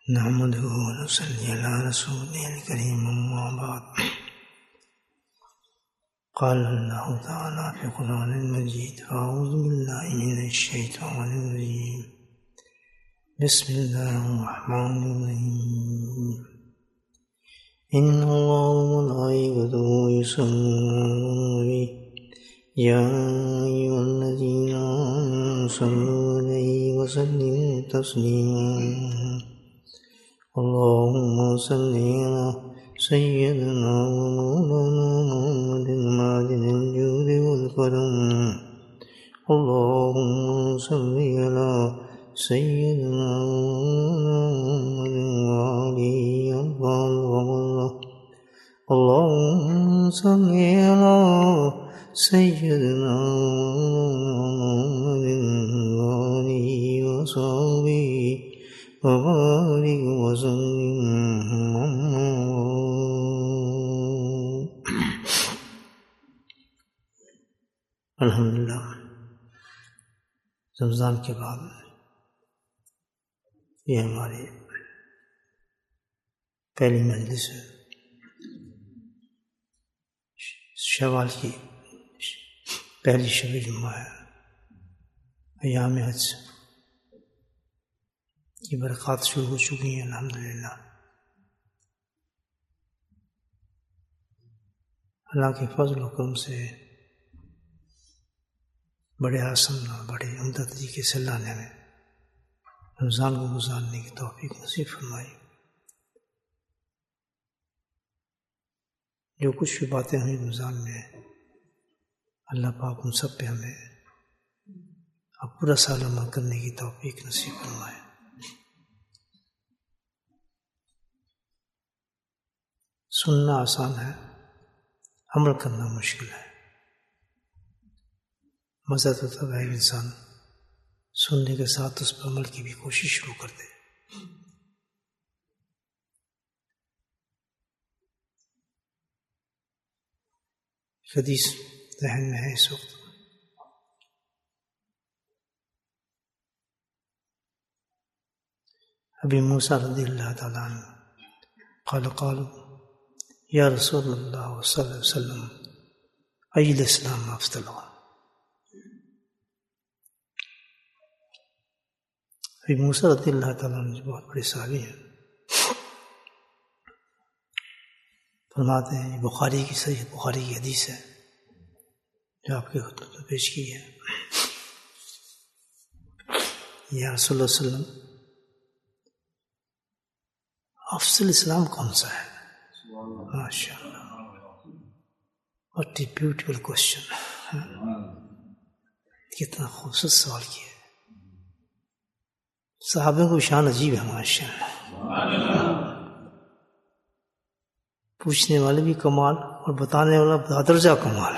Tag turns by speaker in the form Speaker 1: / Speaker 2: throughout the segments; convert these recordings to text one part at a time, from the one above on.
Speaker 1: نحمده ونصلي على رسوله الكريم أما بعد قال الله تعالى في القرآن المجيد أعوذ بالله من الشيطان الرجيم بسم الله الرحمن الرحيم إن الله وملائكته يصلون على النبي يا أيها الذين آمنوا صلوا عليه وسلموا تسليما اللهم صل على سيدنا ومولانا محمد معدن الجود والكرم اللهم صل على سيدنا محمد وآله وصحبه اللهم صل على سيدنا محمد وآله وصحبه وبارك وسلم الحمدللہ رمضان کے بعد یہ ہماری پہلی مجلس ہے شوال کی پہلی شب جمعہ ہے ایام حج کی برکات شروع ہو چکی ہیں الحمدللہ اللہ کے فضل و کرم سے بڑے آسان اور بڑے عمدہ طریقے سے اللہ نے ہمیں رمضان کو گزارنے کی توفیق نصیب فرمائی جو کچھ بھی باتیں ہوئی رمضان میں اللہ پاک ان سب پہ ہمیں اب پورا سال عمل کرنے کی توفیق نصیب فرمائے سننا آسان ہے عمل کرنا مشکل ہے مزہ تو تب ہے انسان سننے کے ساتھ اس پر عمل کی بھی کوشش شروع کر دے حدیث ذہن میں ہے اس وقت ابی موسیٰ رضی اللہ تعالیٰ عنہ قالوا یا رسول اللہ صلی اللہ علیہ وسلم ای الاسلام افضل ابی موسیٰ رضی اللہ تعالیٰ عنہ بہت بڑے صحابی ہیں فرماتے ہیں یہ بخاری کی صحیح بخاری کی حدیث ہے جو آپ کے خطبہ میں پیش کی ہے یا رسول اللہ صلی اللہ علیہ وسلم افضل اسلام کون سا ہے ماشاء اللہ واٹ اے بیوٹیفل کوشچن کتنا خوبصورت سوال کیا ہے صحابہ کو شان عجیب ہے ماشاء اللہ پوچھنے والے بھی کمال اور بتانے والا بدرجہ کمال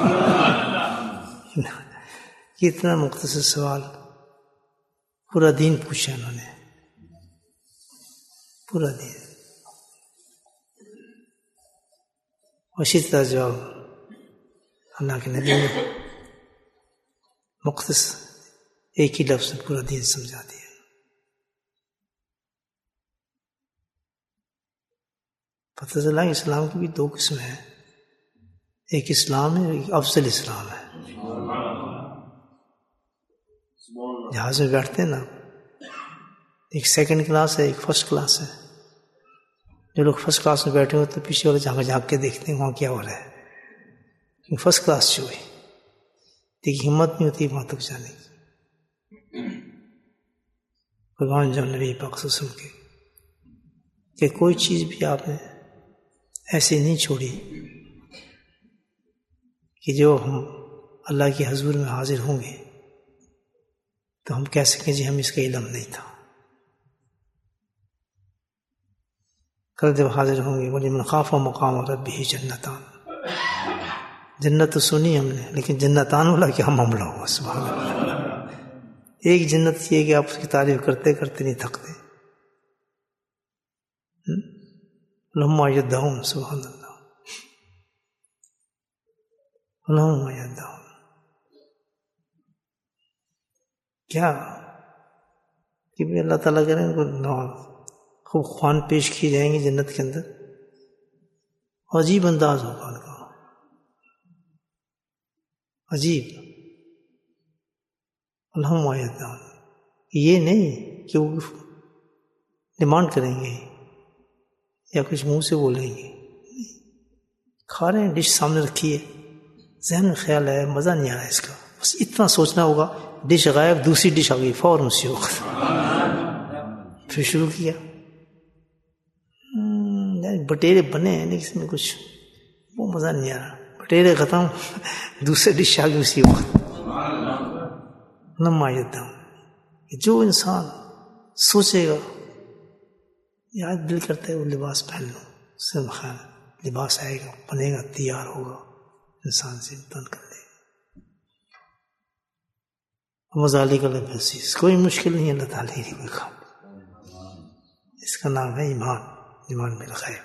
Speaker 1: کتنا مختصر سوال پورا دین پوچھا انہوں نے پورا دین اسی طرح جواب اللہ کے نبی نے مختصر ایک ہی لفظ پورا دین سمجھا دیا پتہ چلا اسلام کی بھی دو قسم ہیں ایک اسلام ہے ایک افضل اسلام ہے جہاز میں بیٹھتے ہیں نا ایک سیکنڈ کلاس ہے ایک فرسٹ کلاس ہے جو لوگ فرسٹ کلاس میں بیٹھے ہو تو پیچھے والے جھانک کے دیکھتے ہیں وہاں کیا ہو رہا ہے کیونکہ فرسٹ کلاس جو ہے دیکھیے ہمت نہیں ہوتی وہاں تک جانے کی بھگوان جو نبی پاک صلی اللہ علیہ وسلم کے کہ کوئی چیز بھی آپ نے ایسے نہیں چھوڑی کہ جو ہم اللہ کی حضور میں حاضر ہوں گے تو ہم کہہ سکیں جی ہم اس کا علم نہیں تھا کل جب حاضر ہوں گے وَلِمَنْ خَافَ مَقَامَ رَبِّهِ جَنَّتَانِ جنت تو سنی ہم نے لیکن جنتان والا کیا معاملہ ہوا سبحان اللہ ایک جنت یہ کہ آپ اس کی تعریف کرتے کرتے نہیں تھکتے لما یدعون سبحان اللہ لما یدعون کیا کہ بھی اللہ تعالیٰ کریں ان کو خوب خوان پیش کیے جائیں گے جنت کے اندر، عجیب انداز ہوگا ان کا، عجیب. الحمد یہ نہیں کہ وہ ڈیمانڈ کریں گے یا کچھ منہ سے بولیں گے، کھا رہے ہیں، ڈش سامنے رکھی ہے، ذہن میں خیال ہے مزہ نہیں آ رہا ہے اس کا، بس اتنا سوچنا ہوگا، ڈش غائب، دوسری ڈش آ گئی، فوراً اسی وقت پھر شروع کیا. بٹیرے بنے ہیں لیکن اس میں کچھ وہ مزہ نہیں آ رہا، بٹیرے ختم، دوسرے ڈش آ گئی اسی وقت. نمایتہ جو انسان سوچے گا یاد دل کرتا ہے وہ لباس پہن لو، سب خیر لباس آئے گا، بنے گا، تیار ہوگا، انسان سے تن کر لے گا. مذالک العزیز، کوئی مشکل نہیں اللہ تعالیٰ ہی کوئی کام، اس کا نام ہے ایمان، ایمان بالغیب.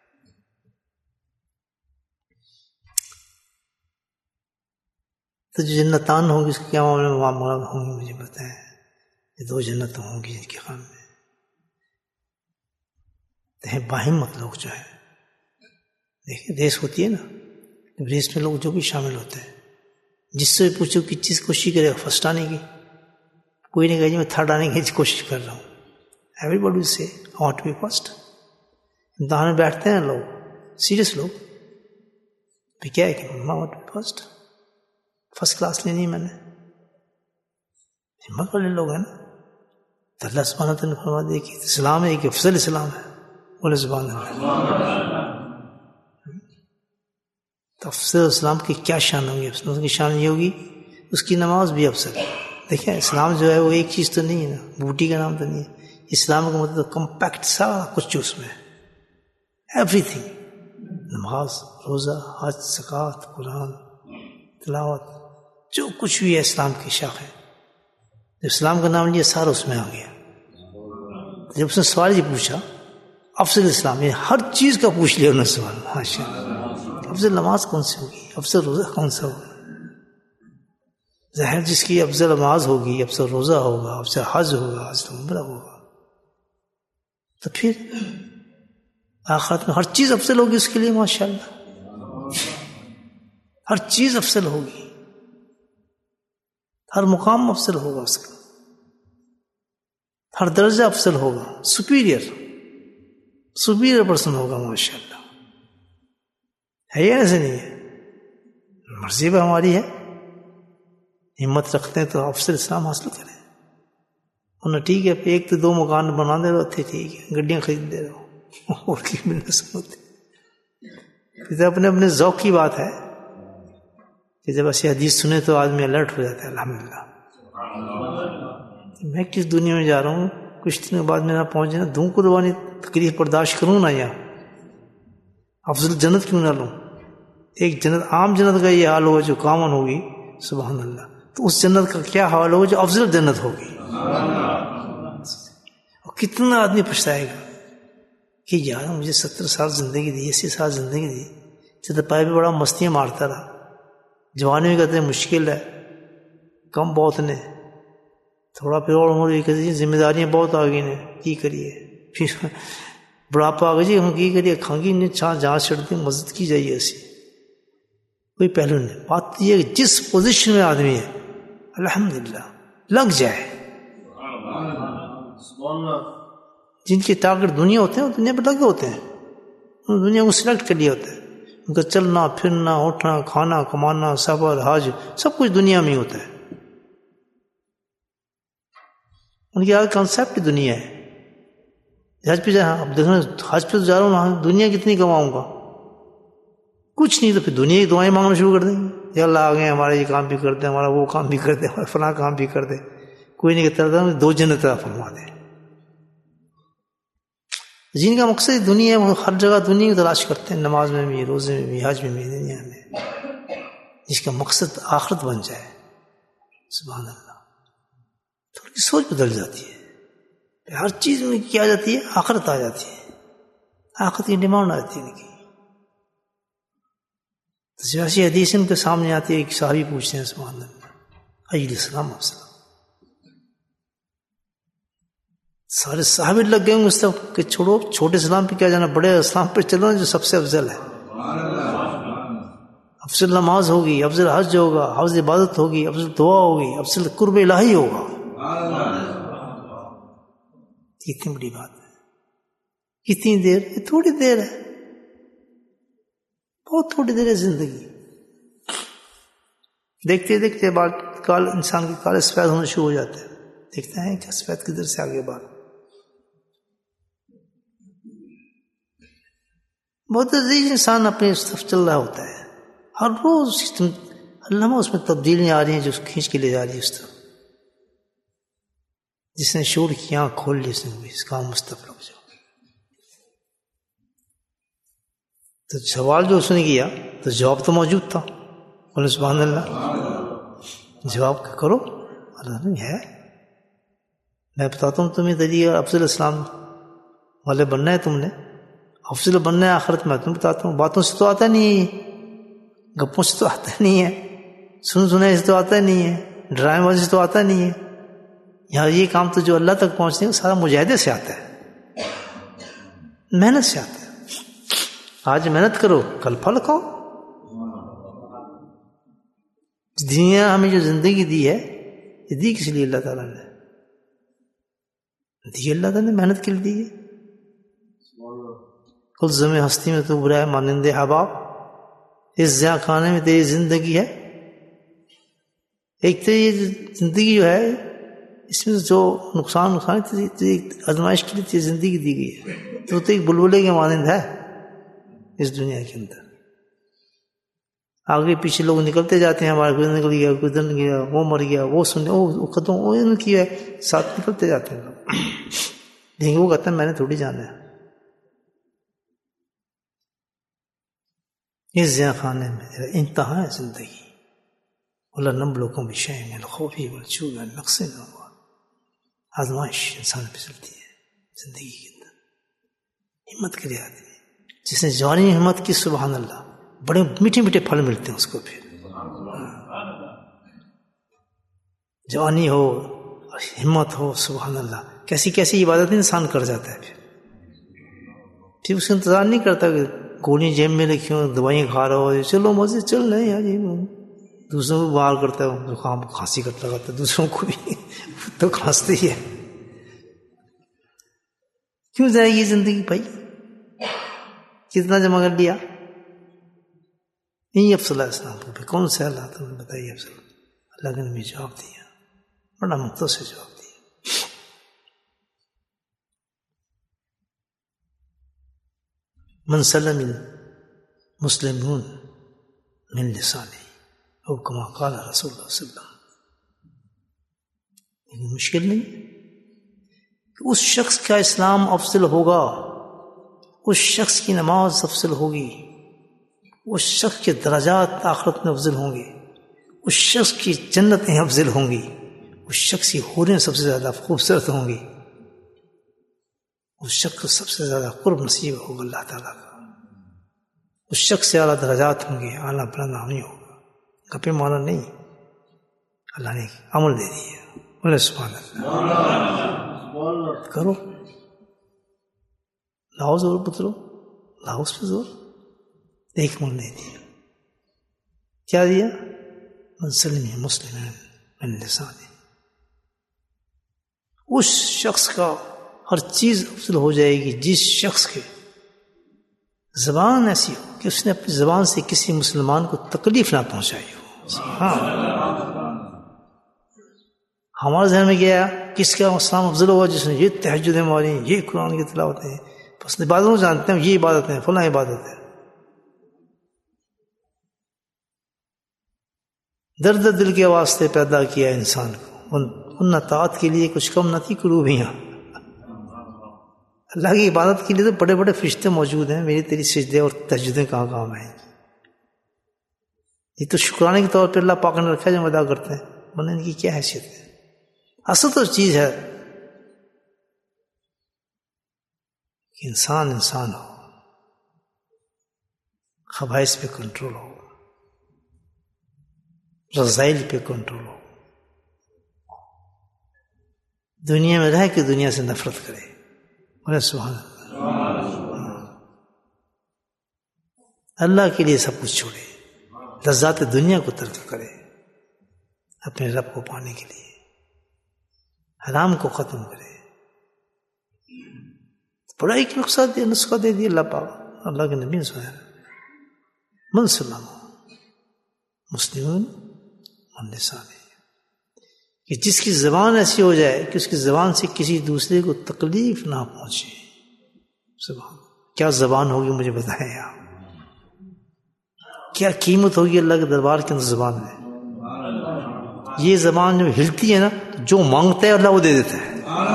Speaker 1: تو جو جنتان ہوگی اس کا کیا معاملہ ہوں گی مجھے بتائیں. یہ 2 جنت ہوں گی جن کے خان میں باہمت لوگ جو ہے، دیکھیں ریس ہوتی ہے نا، ریس میں لوگ جو بھی شامل ہوتے ہیں، جس سے پوچھو کس چیز کوشش کرے گا فرسٹ آنے کی، کوئی نہیں کہے جی میں تھرڈ آنے کی کوشش کر رہا ہوں. ایوری باڈی ول سے I want to be first. امتحان میں بیٹھتے ہیں لوگ، سیریس لوگ، پھر کیا ہے کہ I want to be first class لینی ہے، میں نے ہمت والے لوگ ہیں نا. تو اللہ سبحانہ وتعالیٰ نے فرما دیا کہ اسلام ہے کہ افضل اسلام ہے، بولے سبحان اللہ. تو افضل اسلام کی کیا شان ہوگی؟ افضل کی شان یہ ہوگی اس کی نماز بھی افضل. دیکھیں اسلام جو ہے وہ ایک چیز تو نہیں ہے نا، بوٹی کا نام تو نہیں ہے. اسلام کا مطلب کمپیکٹ سارا کچھ اس میں ایوری تھنگ، نماز، روزہ، حج، زکوٰۃ، قرآن، تلاوت، جو کچھ بھی ہے اسلام کی شاخ ہے. جب اسلام کا نام لیا سارا اس میں آ گیا. جب اس نے سوال یہ پوچھا افضل اسلام، یہ ہر چیز کا پوچھ لیا انہوں نے سوال. ماشاء اللہ، افضل نماز کون سی ہوگی، افضل روزہ کون سا ہوگا؟ ظاہر جس کی افضل نماز ہوگی، افضل روزہ ہوگا، افضل حج ہوگا، افضل عمرہ ہوگا، تو پھر آخرت میں ہر چیز افضل ہوگی اس کے لیے. ماشاء اللہ ہر چیز افضل ہوگی، ہر مقام افضل ہوگا اس کا، ہر درجہ افضل ہوگا، سپیریئر پرسن ہوگا. ماشاء اللہ ہے یا ایسے نہیں ہے؟ مرضی بھی ہماری ہے، ہمت رکھتے ہیں تو افضل اسلام حاصل کریں. ورنہ ٹھیک ہے ایک تو 2 مکان بنا دے رہے تھے، ٹھیک ہے گڈیاں خرید دے رہے ہو اور کی ملنا سمجھتے. پھر اپنے اپنے ذوق کی بات ہے کہ جب ایسی حدیث سنے تو آدمی الرٹ ہو جاتا ہے. الحمدللہ میں کس دنیا میں جا رہا ہوں، کچھ دنوں بعد میں نہ پہنچے نا، دھوں کو دوانی تکلیف برداشت کروں نا، یا افضل جنت کیوں نہ لوں. ایک جنت عام جنت کا یہ حال ہوگا جو کامن ہوگی، سبحان اللہ، تو اس جنت کا کیا حال ہوگا جو افضل جنت ہوگی. اور کتنا آدمی پچھتائے گا کہ یار مجھے 70 سال زندگی دی، 80 سال زندگی دی، چتپائی پہ بڑا مستیاں مارتا رہا، جوانی میں کہتے ہیں مشکل ہے، کم بہت نے، تھوڑا پھر اور عمر یہ کہتے ہیں ذمہ داریاں بہت آ گئی نے، کی کریے. پھر بڑھاپا آ گئی جی ہم کی کریے، کھانگی نے جہاں چڑھتی مدد کی جائیے. ایسی کوئی پہلو نہیں. بات یہ کہ جس پوزیشن میں آدمی ہے الحمدللہ لگ جائے. جن کے ٹارگٹ دنیا ہوتے ہیں وہ دنیا پہ لگے ہوتے ہیں، انہوں نے دنیا کو سلیکٹ کر لیا ہوتا ہے. ان کا چلنا پھرنا اٹھنا کھانا کمانا سفر حج سب کچھ دنیا میں ہی ہوتا ہے. ان کی آج کانسیپٹ دنیا ہے. حج پہ جا، اب دیکھنا حج پہ جا رہا ہوں، دنیا کتنی کماؤں گا، کچھ نہیں، تو پھر دنیا کی دعائیں مانگنا شروع کر دیں گے. یا اللہ آ گئے ہمارا یہ کام بھی کر دے، ہمارا وہ کام بھی کر دے، ہمارا فلاں کام بھی کر دے. کوئی نہیں کہتا 2 جنت عطا فرما دے. جن کا مقصد دنیا ہے وہ ہر جگہ دنیا کی تلاش کرتے ہیں، نماز میں بھی، روزے میں بھی، حج میں بھی، دنیا میں. جس کا مقصد آخرت بن جائے، سبحان اللہ، تو ان کی سوچ بدل جاتی ہے. ہر چیز میں کیا جاتی ہے، آخرت آ جاتی ہے، آخرت کی ڈیمانڈ آتی ہے ان کی. تو ایسی حدیث ان کے سامنے آتی ہے، ایک صحابی پوچھتے ہیں سبحان اللہ ایل السلام افضل، سارے صحابہ لگ گئے ہوں اس طرح کہ چھوڑو چھوٹے اسلام پہ کیا جانا، بڑے اسلام پہ چلو جو سب سے افضل ہے. افضل نماز ہوگی، افضل حج ہوگا، افضل عبادت ہوگی، افضل دعا ہوگی، افضل قرب الہی ہوگا. کتنی بڑی بات ہے. کتنی دیر؟ تھوڑی دیر ہے، بہت تھوڑی دیر ہے زندگی. دیکھتے دیکھتے کال انسان کے کالے سفید ہونا شروع ہو جاتے ہیں. دیکھتے ہیں کیا سفید کدھر سے آگے بات. بہت عزیز انسان اپنے اس طرف چل رہا ہوتا ہے، ہر روز اللہ اس میں تبدیلیاں آ رہی ہیں جو کھینچ کے لے جا رہی ہے اس طرف. جس نے شعور کی آنکھ کھول لی اس نے بھی اس کام مستقبل ہو جاؤ. تو سوال جو اس نے کیا تو جواب تو موجود تھا. بولے سبحان اللہ، جواب کرو. اللہ ہے، میں بتاتا ہوں تمہیں طریقہ افضل اسلام والے بننا ہے، تم نے افضل بننا ہے آخرت میں. تم بتاتا ہوں، باتوں سے تو آتا نہیں ہے، گپوں سے تو آتا نہیں ہے، سنے سے تو آتا نہیں ہے، ڈرامے بازی سے تو آتا نہیں ہے. یہاں یہ کام تو جو اللہ تک پہنچنے ہے سارا مجاہدے سے آتا ہے، محنت سے آتا ہے. آج محنت کرو، کل پھل کھاؤ. دنیا ہمیں جو زندگی دی ہے یہ دی کس لیے؟ اللہ تعالیٰ نے دی، اللہ تعالیٰ نے محنت کے لیے دی ہے. کل زمیں ہستی میں تو برا ہے مانند احباب، اس زیاں خانے میں تیری زندگی ہے. ایک تو یہ زندگی جو ہے اس میں جو نقصان آزمائش کے لیے زندگی دی گئی ہے، تو ایک بلبلے کے مانند ہے اس دنیا کے اندر. آگے پیچھے لوگ نکلتے جاتے ہیں، ہمارا کوئی نکل گیا، کوئی ادھر گیا، وہ مر گیا، وہ سن وہ ختم، وہ ان کی ہے، ساتھ نکلتے جاتے ہیں لوگ. لیکن وہ کہتے ہیں میں نے تھوڑی جانا ہے. اس زیاں خانے میں انتہا ہے زندگی. اللہ نبلوکم بشیء من الخوف والجوع ونقص من الاموال. آزمائش انسان پہ چلتی ہے زندگی کے اندر. ہمت کرے آدمی، جس نے جوانی میں ہمت کی سبحان اللہ بڑے میٹھے میٹھے پھل ملتے ہیں اس کو. پھر جوانی ہو، ہمت ہو، سبحان اللہ کیسی کیسی عبادت انسان کر جاتا ہے. پھر اس کا انتظار نہیں کرتا کہ گولی جیب میں رکھی ہوں، دوائیں کھا رہا ہو، چلو مزے چل رہے ہیں. دوسروں کو باہر کرتا ہے، زکام کھانسی کرتا ہے، دوسروں کو بھی تو کھانستے ہی ہے. کیوں جائے گی زندگی بھائی؟ کتنا جمع کر لیا؟ نہیں افضل اسلام پہ کون سے اللہ تعالیٰ نے بتائیے افضل؟ اللہ کے نبی جواب دیا، بڑا مختصر جواب دیا. من سلم المسلمون من لسانه او کما قال رسول اللہ صلی اللہ علیہ وسلم. لیکن مشکل نہیں کہ اس شخص کا اسلام افضل ہوگا، اس شخص کی نماز افضل ہوگی، اس شخص کے درجات آخرت میں افضل ہوں گے، اس شخص کی جنتیں افضل ہوں گی، اس شخص کی حوریں سب سے زیادہ خوبصورت ہوں گی، اس شخص کو سب سے زیادہ قرب نصیب ہوگا اللہ تعالیٰ کا، اس شخص سے اعلیٰ درجات ہوں گے، اعلیٰ بلند نہیں ہوگا. گپے مانا نہیں، اللہ نے عمل دے دیا. بولے سبحان اللہ. کرو، لاؤ زور پترو، لاؤ اس پہ زور. ایک من دے دیا. کیا دیا؟ من سلم مسلم من لسانه. اس شخص کا ہر چیز افضل ہو جائے گی جس شخص کے زبان ایسی ہو کہ اس نے اپنی زبان سے کسی مسلمان کو تکلیف نہ پہنچائی ہو. ہاں، ہمارے ذہن میں گیا کس کا اسلام افضل ہوگا؟ جس نے یہ تہجدیں ماری، یہ قرآن کی تلاوتیں، بس عبادتوں جانتے ہیں یہ عبادت ہے، فلاں عبادت ہے. درد دل کے واسطے پیدا کیا انسان کو، ان طاعت کے لیے کچھ کم نہ تھی قلوبیاں. اللہ کی عبادت کے لیے تو بڑے بڑے فرشتے موجود ہیں، میری تیری سجدے اور تہجدیں کہاں کام ہیں. یہ تو شکرانے کے طور پہ اللہ پاک نے رکھا ہے جو ادا کرتے ہیں، ورنہ ان کی کیا حیثیت ہے؟ اصل تو چیز ہے کہ انسان ہو، خبائث پہ کنٹرول ہو، رذائل پہ کنٹرول ہو، دنیا میں رہ کے دنیا سے نفرت کرے. بولے سبحان اللہ. اللہ کے لیے سب کچھ چھوڑے, لذات دنیا کو ترک کرے اپنے رب کو پانے کے لیے, حرام کو ختم کرے. بڑا ایک نسخہ دے دیا اللہ پاک, اللہ کے نبی نے سنایا, من سلم مسلمون من لسانہ, کہ جس کی زبان ایسی ہو جائے کہ اس کی زبان سے کسی دوسرے کو تکلیف نہ پہنچے. سبحان, کیا زبان ہوگی مجھے بتائیں آپ, کیا قیمت ہوگی اللہ کے دربار کے اندر زبان میں. یہ زبان جو ہلتی ہے نا, جو مانگتا ہے اللہ وہ دے دیتا ہے.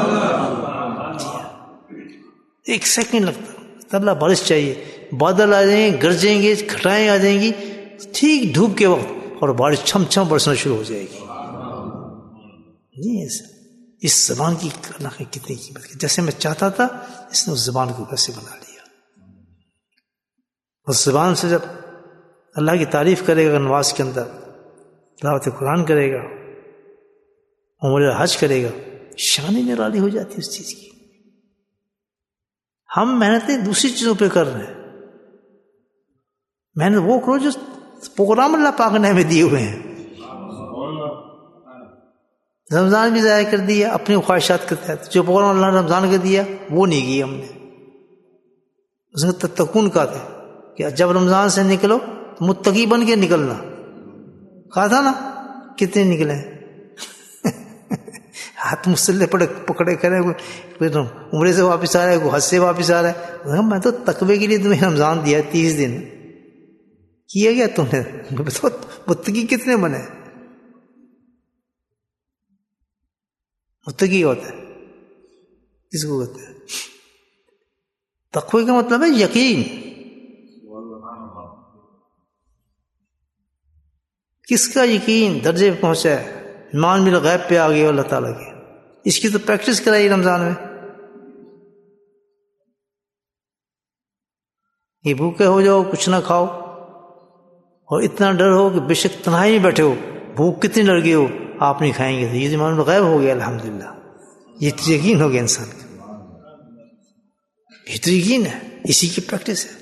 Speaker 1: ایک سیکنڈ لگتا ہے, اللہ بارش چاہیے, بادل آ جائیں گے, گرجیں گے, گھٹائیں آ جائیں گی, ٹھیک دھوپ کے وقت, اور بارش چھم چھم برسنا شروع ہو جائے گی. جی اس زبان کی اللہ کی کتنی قیمت ہے. جیسے میں چاہتا تھا اس نے اس زبان کو ویسے بنا لیا. اس زبان سے جب اللہ کی تعریف کرے گا نماز کے اندر, تلاوت قرآن کرے گا, عمرہ حج کرے گا, شان ہی نرالی ہو جاتی ہے اس چیز کی. ہم محنتیں دوسری چیزوں پہ کر رہے ہیں. محنت وہ کرو جو پروگرام اللہ پاک نے ہمیں دیے ہوئے ہیں. رمضان بھی ضائع کر دیا اپنی خواہشات کے تحت. جو پروگرام اللہ نے رمضان کا دیا وہ نہیں کیا ہم نے. اس نے تتقون کہا تھا کہ جب رمضان سے نکلو تو متقی بن کے نکلنا. کہا تھا نا, کتنے نکلے ہیں. ہاتھ مسلح پکڑے کرے, عمرے سے واپس آ رہا ہے, کوئی حج سے واپس آ رہا ہے. میں تو تقوی کے لیے تمہیں رمضان دیا 30 دن کیا گیا تم نے. متقی کتنے بنے؟ متقی ہوتا ہے کس کو کہتے ہیں؟ تقوی کا مطلب ہے یقین. کس کا یقین درجے پہ پہنچا ہے؟ ایمان بالغیب پہ آ گیا اللہ تعالیٰ کے. اس کی تو پریکٹس کرائی رمضان میں. یہ بھوکے ہو جاؤ, کچھ نہ کھاؤ, اور اتنا ڈر ہو کہ بے شک تنہائی میں بیٹھے ہو, بھوک کتنی لڑ گئی ہو, آپ نہیں کھائیں گے. تو یہ ایمان بالغیب ہو گیا الحمدللہ. یہ یقین ہو گیا انسان کا. یہ تو یقین ہے, اسی کی پریکٹس ہے.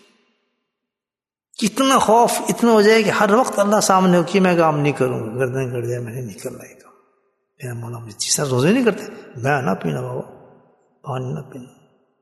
Speaker 1: اتنا خوف اتنا ہو جائے کہ ہر وقت اللہ سامنے ہو کہ میں کام نہیں کروں گا, گردن کٹ جائے میں نے نہیں کرنا یہ کام. میرا مولا مجھے چیزیں روزے نہیں کرتے, میں نہ پینا بابا, پانی نہ پینا,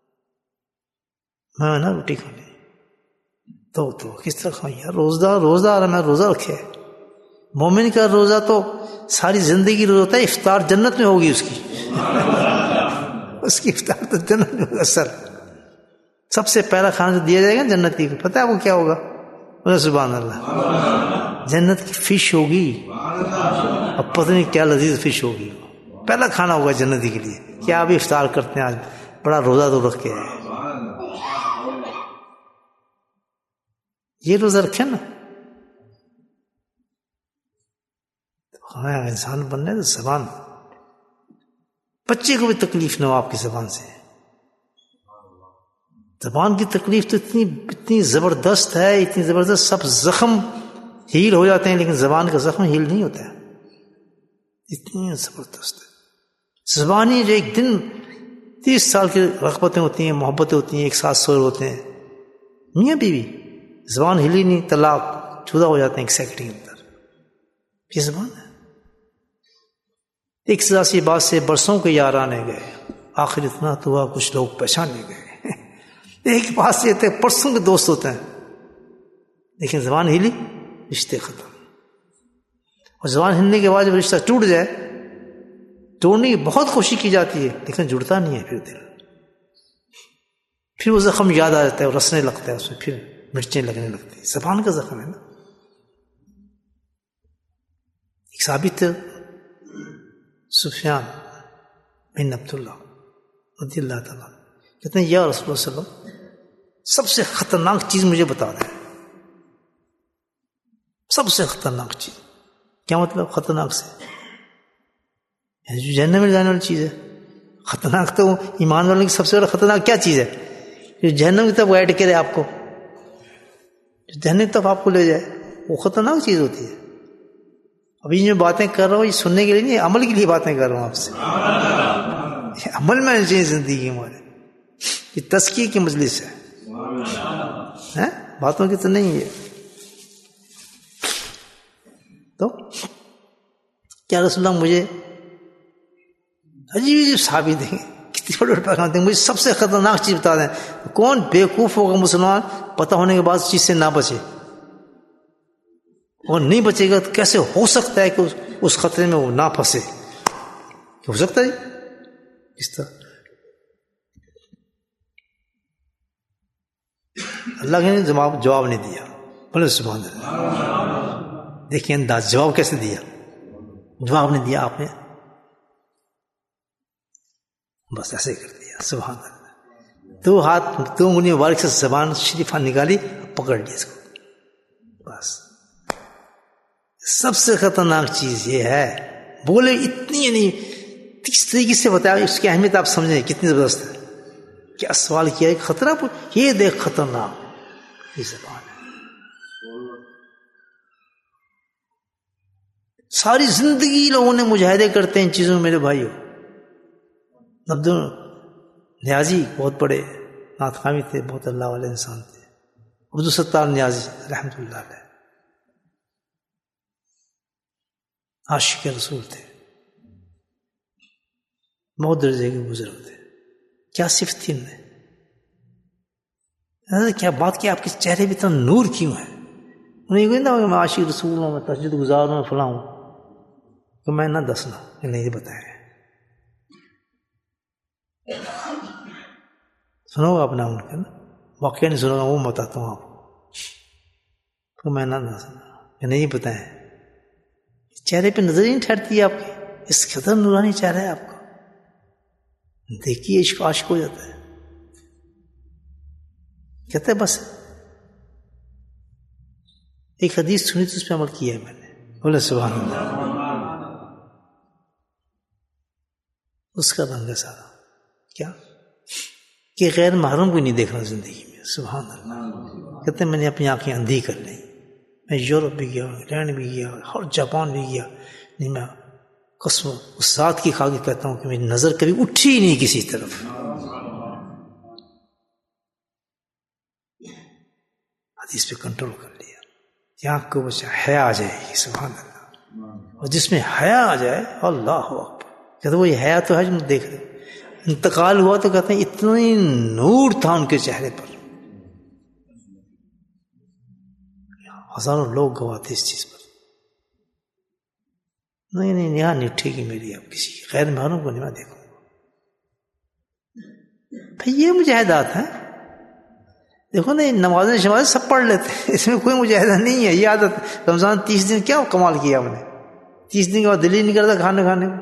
Speaker 1: میں نہ روٹی کھانی. تو کس طرح کھاؤں یار؟ روزہ آ رہا, میں روزہ رکھے. مومن کا روزہ تو ساری زندگی روزہ ہوتا ہے. افطار جنت میں ہوگی اس کی. اس کی افطار تو جنت میں ہوگا. سر سب سے پہلا کھانا جو دیا جائے گا جنتی کو, پتہ ہے آپ کو کیا ہوگا؟ سبحان اللہ, جنت کی فش ہوگی. اب پتہ نہیں کیا لذیذ فش ہوگی. پہلا کھانا ہوگا جنتی کے لیے. کیا ابھی افطار کرتے ہیں, آج بڑا روزہ تو رکھ کے ہے. یہ روزہ رکھے نا. ہمیں انسان بننے تو زبان, بچے کو بھی تکلیف نہ ہو آپ کی زبان سے. زبان کی تکلیف تو اتنی زبردست ہے, اتنی زبردست. سب زخم ہیل ہو جاتے ہیں لیکن زبان کا زخم ہیل نہیں ہوتا ہے. اتنی زبردست ہے زبان ہی. جو ایک دن 30 سال کی رغبتیں ہوتی ہیں, محبتیں ہوتی ہیں, ایک ساتھ سوئے ہوتے ہیں, میاں بیوی, زبان ہلی نہیں, طلاق, جدا ہو جاتے ہیں ایک سیکنڈ کے اندر. یہ زبان ہے. ایک سیاسی بات سے برسوں کے یارانے گئے, آخر اتنا تو ہوا کچھ لوگ پہچانے گئے. ایک بات سے پرسوں کے دوست ہوتے ہیں, لیکن زبان ہلی, رشتے ختم. اور زبان ہلنے کے بعد جب رشتہ ٹوٹ جائے, توڑنے کی بہت کوشش کی جاتی ہے لیکن جڑتا نہیں ہے. پھر دل, پھر وہ زخم یاد آ جاتا ہے, رسنے لگتا ہے اس میں, پھر مرچیں لگنے لگتی ہیں. زبان کا زخم ہے نا. ایک ثابت سفیان بن عبداللہ رضی اللہ تعالیٰ کہتے ہیں, یا رسول اللہ صلی اللہ علیہ وسلم, سب سے خطرناک چیز مجھے بتا دیں. سب سے خطرناک چیز. کیا مطلب خطرناک سے؟ جو جہنم میں جانے والی چیز ہے. خطرناک تو ایمان والوں کی سب سے بڑا خطرناک کیا چیز ہے؟ جو جہنم کی طرف گائیڈ کرے آپ کو, جو جہنم کی طرف آپ کو لے جائے, وہ خطرناک چیز ہوتی ہے. ابھی جو باتیں کر رہا ہوں یہ سننے کے لیے نہیں, عمل کے لیے باتیں کر رہا ہوں آپ سے. عمل میں چاہیے زندگی ہمارے. یہ تزکیے کی مجلس ہے, باتوں کی تو نہیں ہے. تو کیا رسول اللہ مجھے عجیب عجیب صحابی دیں گے, کتنی بڑے بڑے پیغام دیں گے, مجھے سب سے خطرناک چیز بتا دیں. کون بیوقوف ہوگا مسلمان پتہ ہونے کے بعد چیز سے نہ بچے, اور نہیں بچے گا تو کیسے ہو سکتا ہے کہ اس خطرے میں وہ نہ پھنسے؟ ہو سکتا ہے اس طرح اللہ نے جواب نہیں دیا. بولے سبحان اللہ. دیکھیں انداز جواب کیسے دیا, جواب نہیں دیا آپ نے, بس ایسے کر دیا. سبحان اللہ. 2 ہاتھ 2 انگلی مبارک سے زبان شریفہ نکالی, پکڑ لیا اس کو. بس سب سے خطرناک چیز یہ ہے. بولے اتنی یعنی کس طریقے سے بتایا, اس کی اہمیت آپ سمجھیں کتنی زبردست ہے. کیا سوال کیا, ایک خطرہ یہ دیکھ خطرناک یہ زبان ہے. ساری زندگی لوگوں نے مجاہدے کرتے ہیں ان چیزوں میں. میرے بھائیوں, عبد نیازی بہت بڑے نعت خوانی تھے, بہت اللہ والے انسان تھے. عبدالستار نیازی رحمۃ اللہ علیہ عاشق رسول تھے, بہت درجے کے بزرگ تھے. کیا صفت تھی ان میں, کیا بات کی, آپ کے چہرے بھی اتنا نور کیوں ہے؟ انہیں یہ کہنا کہ میں عاشق رسول ہوں, میں تہجد گزار ہوں, فلاں ہوں, تو میں نہ دسنا کہ نہیں بتایا. سنو گا اپنا ان کا نا, واقعہ نہیں سنو گا, وہ بتاتا ہوں آپ کو, تو میں نہ دسنا کہ نہیں بتایا. چہرے پہ نظر ہی نہیں ٹھہرتی ہے آپ کی, اس قدر نورانی چہرہ ہے آپ کا, دیکھیے عشق عاشق ہو جاتا ہے. کہتے ہیں بس ایک حدیث سنی تو اس پہ عمل کیا ہے میں نے. بولے سبحان اللہ. اس کا رنگ ہے سارا کیا کہ غیر محرم کو نہیں دیکھنا زندگی میں. سبحان اللہ. کہتے ہیں میں نے اپنی آنکھیں اندھی کر لیں. میں یورپ بھی گیا, انگلینڈ بھی گیا, اور جاپان بھی گیا, نہیں میں قسم اس ذات کی کھا کے کہتا ہوں کہ میری نظر کبھی اٹھی ہی نہیں کسی طرف. حدیث پہ کنٹرول کر لیا. یہاں کو بچہ حیا آ جائے گی. سبحان اللہ. اور جس میں حیا آ جائے, اللہ اکبر, کہتے وہ یہ حیا تو ہے جو دیکھ رہے. انتقال ہوا تو کہتے ہیں اتنی نور تھا ان کے چہرے پر, ہزاروں لوگ گواتے اس چیز پر. نہیں یہاں نہیں اٹھے گی میری اب کسی غیر محرم کو نہیں میں دیکھوں گا. بھائی یہ مجاہدات ہیں. دیکھو نا, نمازیں شمازیں سب پڑھ لیتے ہیں, اس میں کوئی مجاہدہ نہیں ہے. یہ عادت رمضان 30 دن کیا کمال کیا ہم نے. 30 دن کے بعد دل ہی نہیں کرتا کھانے کو,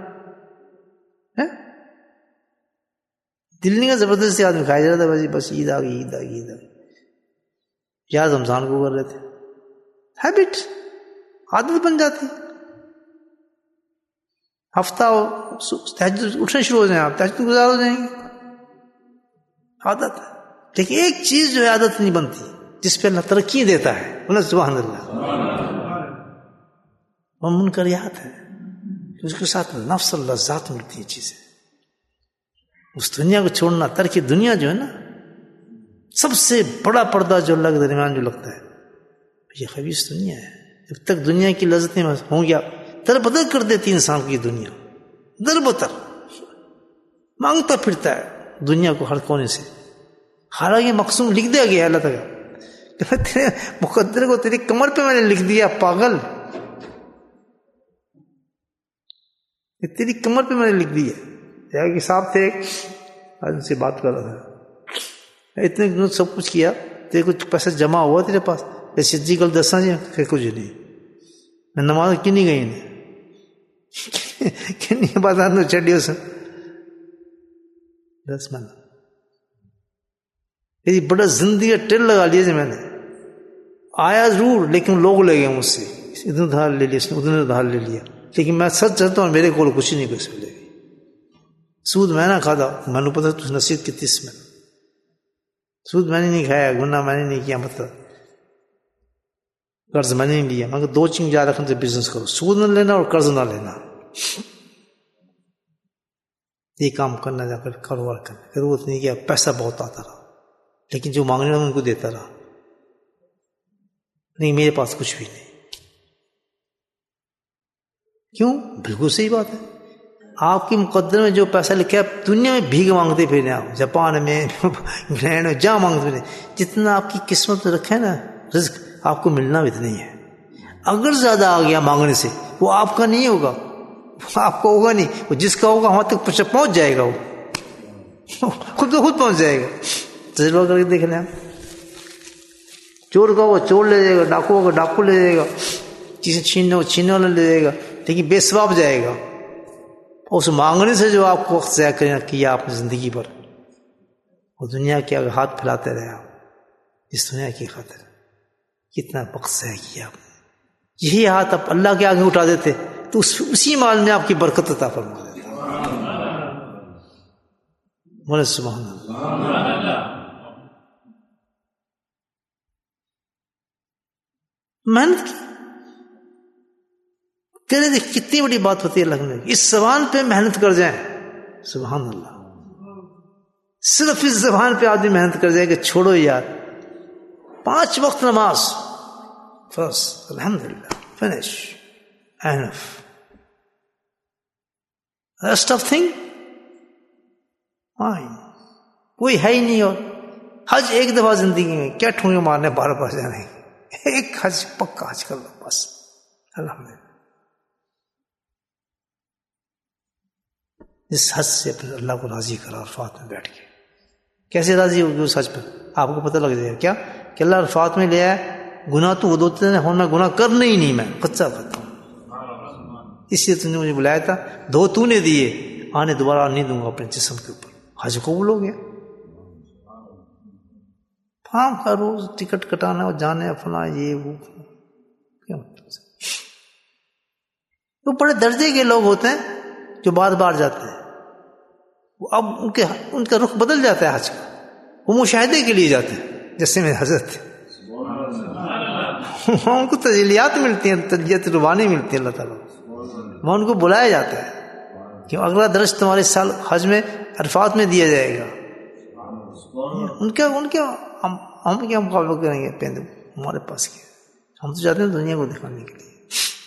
Speaker 1: دل نہیں کا زبردستی آدمی کھایا جا رہا تھا. بس عید آ گئی, عید آ گئی, عید آ گئی. یاد رمضان کو کر رہے تھے. ہیبٹ, عادت بن جاتی. ہفتہ تہجد اٹھنے شروع ہو جائیں, آپ تہجد گزار ہو جائیں گے. عادت ہے. لیکن ایک چیز جو ہے عادت نہیں بنتی, جس پہ اللہ ترقی دیتا ہے. بولے سبحان اللہ. وہ منکریات ہے, اس کے ساتھ نفس اور لذات ملتی ہیں چیزیں. اس دنیا کو چھوڑنا, ترک دنیا جو ہے نا, سب سے بڑا پردہ جو اللہ کے درمیان جو لگتا ہے, یہ خبیث دنیا ہے. جب تک دنیا کی لذتیں ہوں گیا, در بدر کر دیتی انسان کی دنیا, در بدر مانگتا پھرتا ہے دنیا کو ہر کونے سے. حالانکہ مقسوم لکھ دیا گیا اللہ تعالیٰ, تیرے مقدر کو تیری کمر پہ میں نے لکھ دیا پاگل, تیری کمر پہ میں نے لکھ دیا. کہ صاحب تھے ان سے بات کر رہا تھا, اتنے سب کچھ کیا, تیرے کچھ پیسہ جمع ہوا تیرے پاس, جی کل دسنا جی, پھر کچھ نہیں. میں نماز کی نہیں گئی نہیں بازار میں چڑھیو سے 10 منٹ بڑا زندگی کا ٹل لگا لیا جی میں نے. آیا ضرور لیکن لوگ لے گئے مجھ سے, ادھر ادھار لے لیا, ادھر ادھار لے لیا. لیکن میں سچ چاہتا ہوں میرے کو کچھ نہیں کر لے گی. سود میں نہ کھاتا, میں نے پتا تو نصیحت کی 30 میں سود میں نے نہیں کھایا, گناہ میں نے نہیں کیا, مطلب قرض میں نے نہیں لیا. مگر 2 چیز یاد رکھنے سے بزنس کرو, سود نہ لینا اور قرض نہ لینا. یہ کام کرنا، جا کر کاروبار کرنا، ضرورت نہیں کیا، پیسہ بہت آتا رہا لیکن جو مانگنے والا ان کو دیتا رہا، نہیں میرے پاس کچھ بھی نہیں. کیوں؟ بالکل صحیح بات ہے. آپ کے مقدر میں جو پیسہ لکھا ہے، دنیا میں بھیگ مانگتے پھرنے، آپ جاپان میں انگلینڈ میں جہاں مانگتے پھرنے، جتنا آپ کی قسمت رکھے نا رزق، آپ کو ملنا بھی اتنا ہی ہے. اگر زیادہ آ گیا مانگنے سے، وہ آپ کا نہیں ہوگا، آپ کو ہوگا نہیں، وہ جس کا ہوگا وہاں تک پہنچ جائے گا، وہ خود کو خود پہنچ جائے گا. تجربہ کر کے دیکھ لیں. چور کا وہ چور لے جائے گا، ڈاکو کا ڈاکو لے جائے گا، چیزیں چھیننے والا لے جائے گا، لیکن بے ثواب جائے گا. اس مانگنے سے جو آپ کو وقت ضائع کیا آپ نے زندگی پر، وہ دنیا کے آگے ہاتھ پھیلاتے رہے آپ اس دنیا کی خاطر، کتنا وقت ضائع کیا آپ نے. یہی ہاتھ آپ اللہ کے آگے اٹھا دیتے تو اسی مال میں آپ کی برکت عطا فرما دیتا. بولے سبحان اللہ. محنت کی کہنے دیکھ کتنی بڑی بات ہوتی ہے لگنے کی. اس زبان پہ محنت کر جائیں، سبحان اللہ. صرف اس زبان پہ آدمی محنت کر جائے کہ چھوڑو یار 5 وقت نماز فرض، الحمدللہ finish enough, rest of thing fine, کوئی ہے ہی نہیں. اور حج ایک دفعہ زندگی میں کیا ٹھونگے مارنے بار بار جانے، ایک حج پکا حج کر لو بس، الحمدللہ. اس حج سے اپنے اللہ کو راضی کرا عرفات میں بیٹھ کے. کیسے راضی ہوگی اس حج پر؟ آپ کو پتہ لگ جائے گا. کیا کہ اللہ عرفات میں لے آئے، گناہ تو وہ دوتے ہیں، میں گناہ کرنا ہی نہیں، میں کچا کرتا ہوں، اس لیے تم نے مجھے بلایا تھا، دو تو نے دیے، آنے دوبارہ نہیں دوں گا اپنے جسم کے اوپر. حج قبول ہو گیا. ہاں ہر روز ٹکٹ کٹانا اور جانے فلاں یہ وہ، کیا مطلب؟ وہ بڑے درجے کے لوگ ہوتے ہیں جو بار بار جاتے ہیں، اب ان کا رخ بدل جاتا ہے حج کا. وہ مشاہدے کے لیے جاتے ہیں، جیسے میں حضرت ان کو تجلیات ملتی ہیں، تجلیت روحانی ملتی ہے اللہ تعالیٰ. وہاں ان کو بلایا جاتا ہے کہ اگلا درس تمہارے سال حج میں عرفات میں دیا جائے گا. ان کے ہم کیا مقابلہ کریں گے؟ پہلے ہمارے پاس کیا، ہم تو جاتے ہیں دنیا کو دکھانے کے لیے.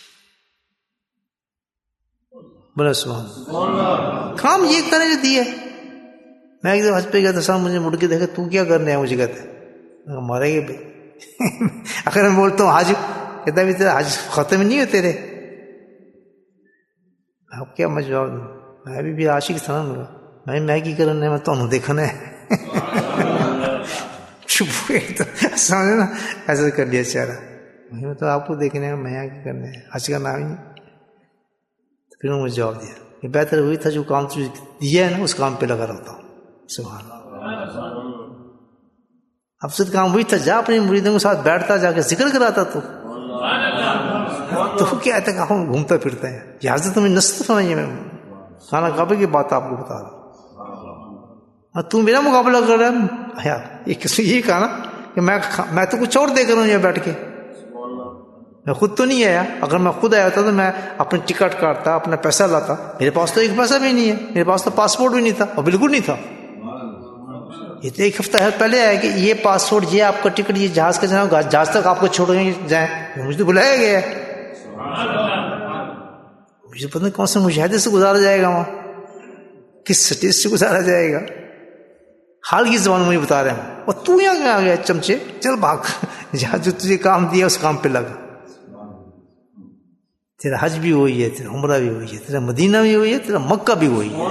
Speaker 1: بولے سبحان اللہ. کام یہ کرنے جو دیے. میں ایک دن حج پہ گیا تھا، صاحب مجھے مڑ کے دیکھا، تو کیا کرنے ہے؟ مجھے کہتے مارے گے بھائی. اگر میں بولتا ہوں حج، کہتا بھی تیرا حج ختم نہیں ہے تیرے. اب کیا میں جواب دوں؟ میں بھی عاشق تھا نا، میں کی کرنا، میں تو دیکھنا ہے. چپ ہوئے تو سمجھے نا، ایسا کر لیا چارہ، تو آپ کو دیکھنے ہے، میں کی کرنا ہے، حج کا نام ہی نہیں. پھر انہوں نے مجھے جواب دیا کہ بہتر وہی تھا جو کام تجھے دیا ہے نا، اس کام پہ لگا رہتا ہوں. سبحان اللہ. افسد کام وہی تھا، جا اپنے مریدوں کے ساتھ بیٹھتا، جا کے ذکر کراتا. تو کیا ہے کہ ہم گھومتا پھرتا ہے. یہ حضرت میں نصف سمجھیے، میں خانہ کعبے کی بات آپ کو بتا رہا ہوں. تو میرا مقابلہ کر رہا ہے. یہ کہا نا کہ میں تو کچھ اور دیکھ رہا ہوں یہاں بیٹھ کے، میں خود تو نہیں آیا. اگر میں خود آیا ہوتا تو میں اپنے ٹکٹ کاٹتا، اپنا پیسہ لاتا. میرے پاس تو ایک پیسہ بھی نہیں ہے، میرے پاس تو پاسپورٹ بھی نہیں تھا، اور بالکل نہیں تھا. یہ تو ایک ہفتہ پہلے آیا کہ یہ پاسپورٹ، یہ آپ کا ٹکٹ، یہ جہاز کا جناب، جہاز تک آپ کو چھوڑ جائیں. مجھے تو بلایا گیا ہے، مجھے پتہ نہیں کون سے مشاہدے سے گزارا جائے گا، وہاں کس سٹیج سے گزارا جائے گا. حال کی زبان مجھے بتا رہے ہیں. اور تو یہاں کہاں آ گیا چمچے؟ چل بھاگ، جہاں جو تجھے کام دیا اس کام پہ لگا. تیرا حج بھی وہی ہے، تیرا عمرہ بھی وہی ہے، تیرا مدینہ بھی وہی ہے، تیرا مکہ بھی وہی ہے.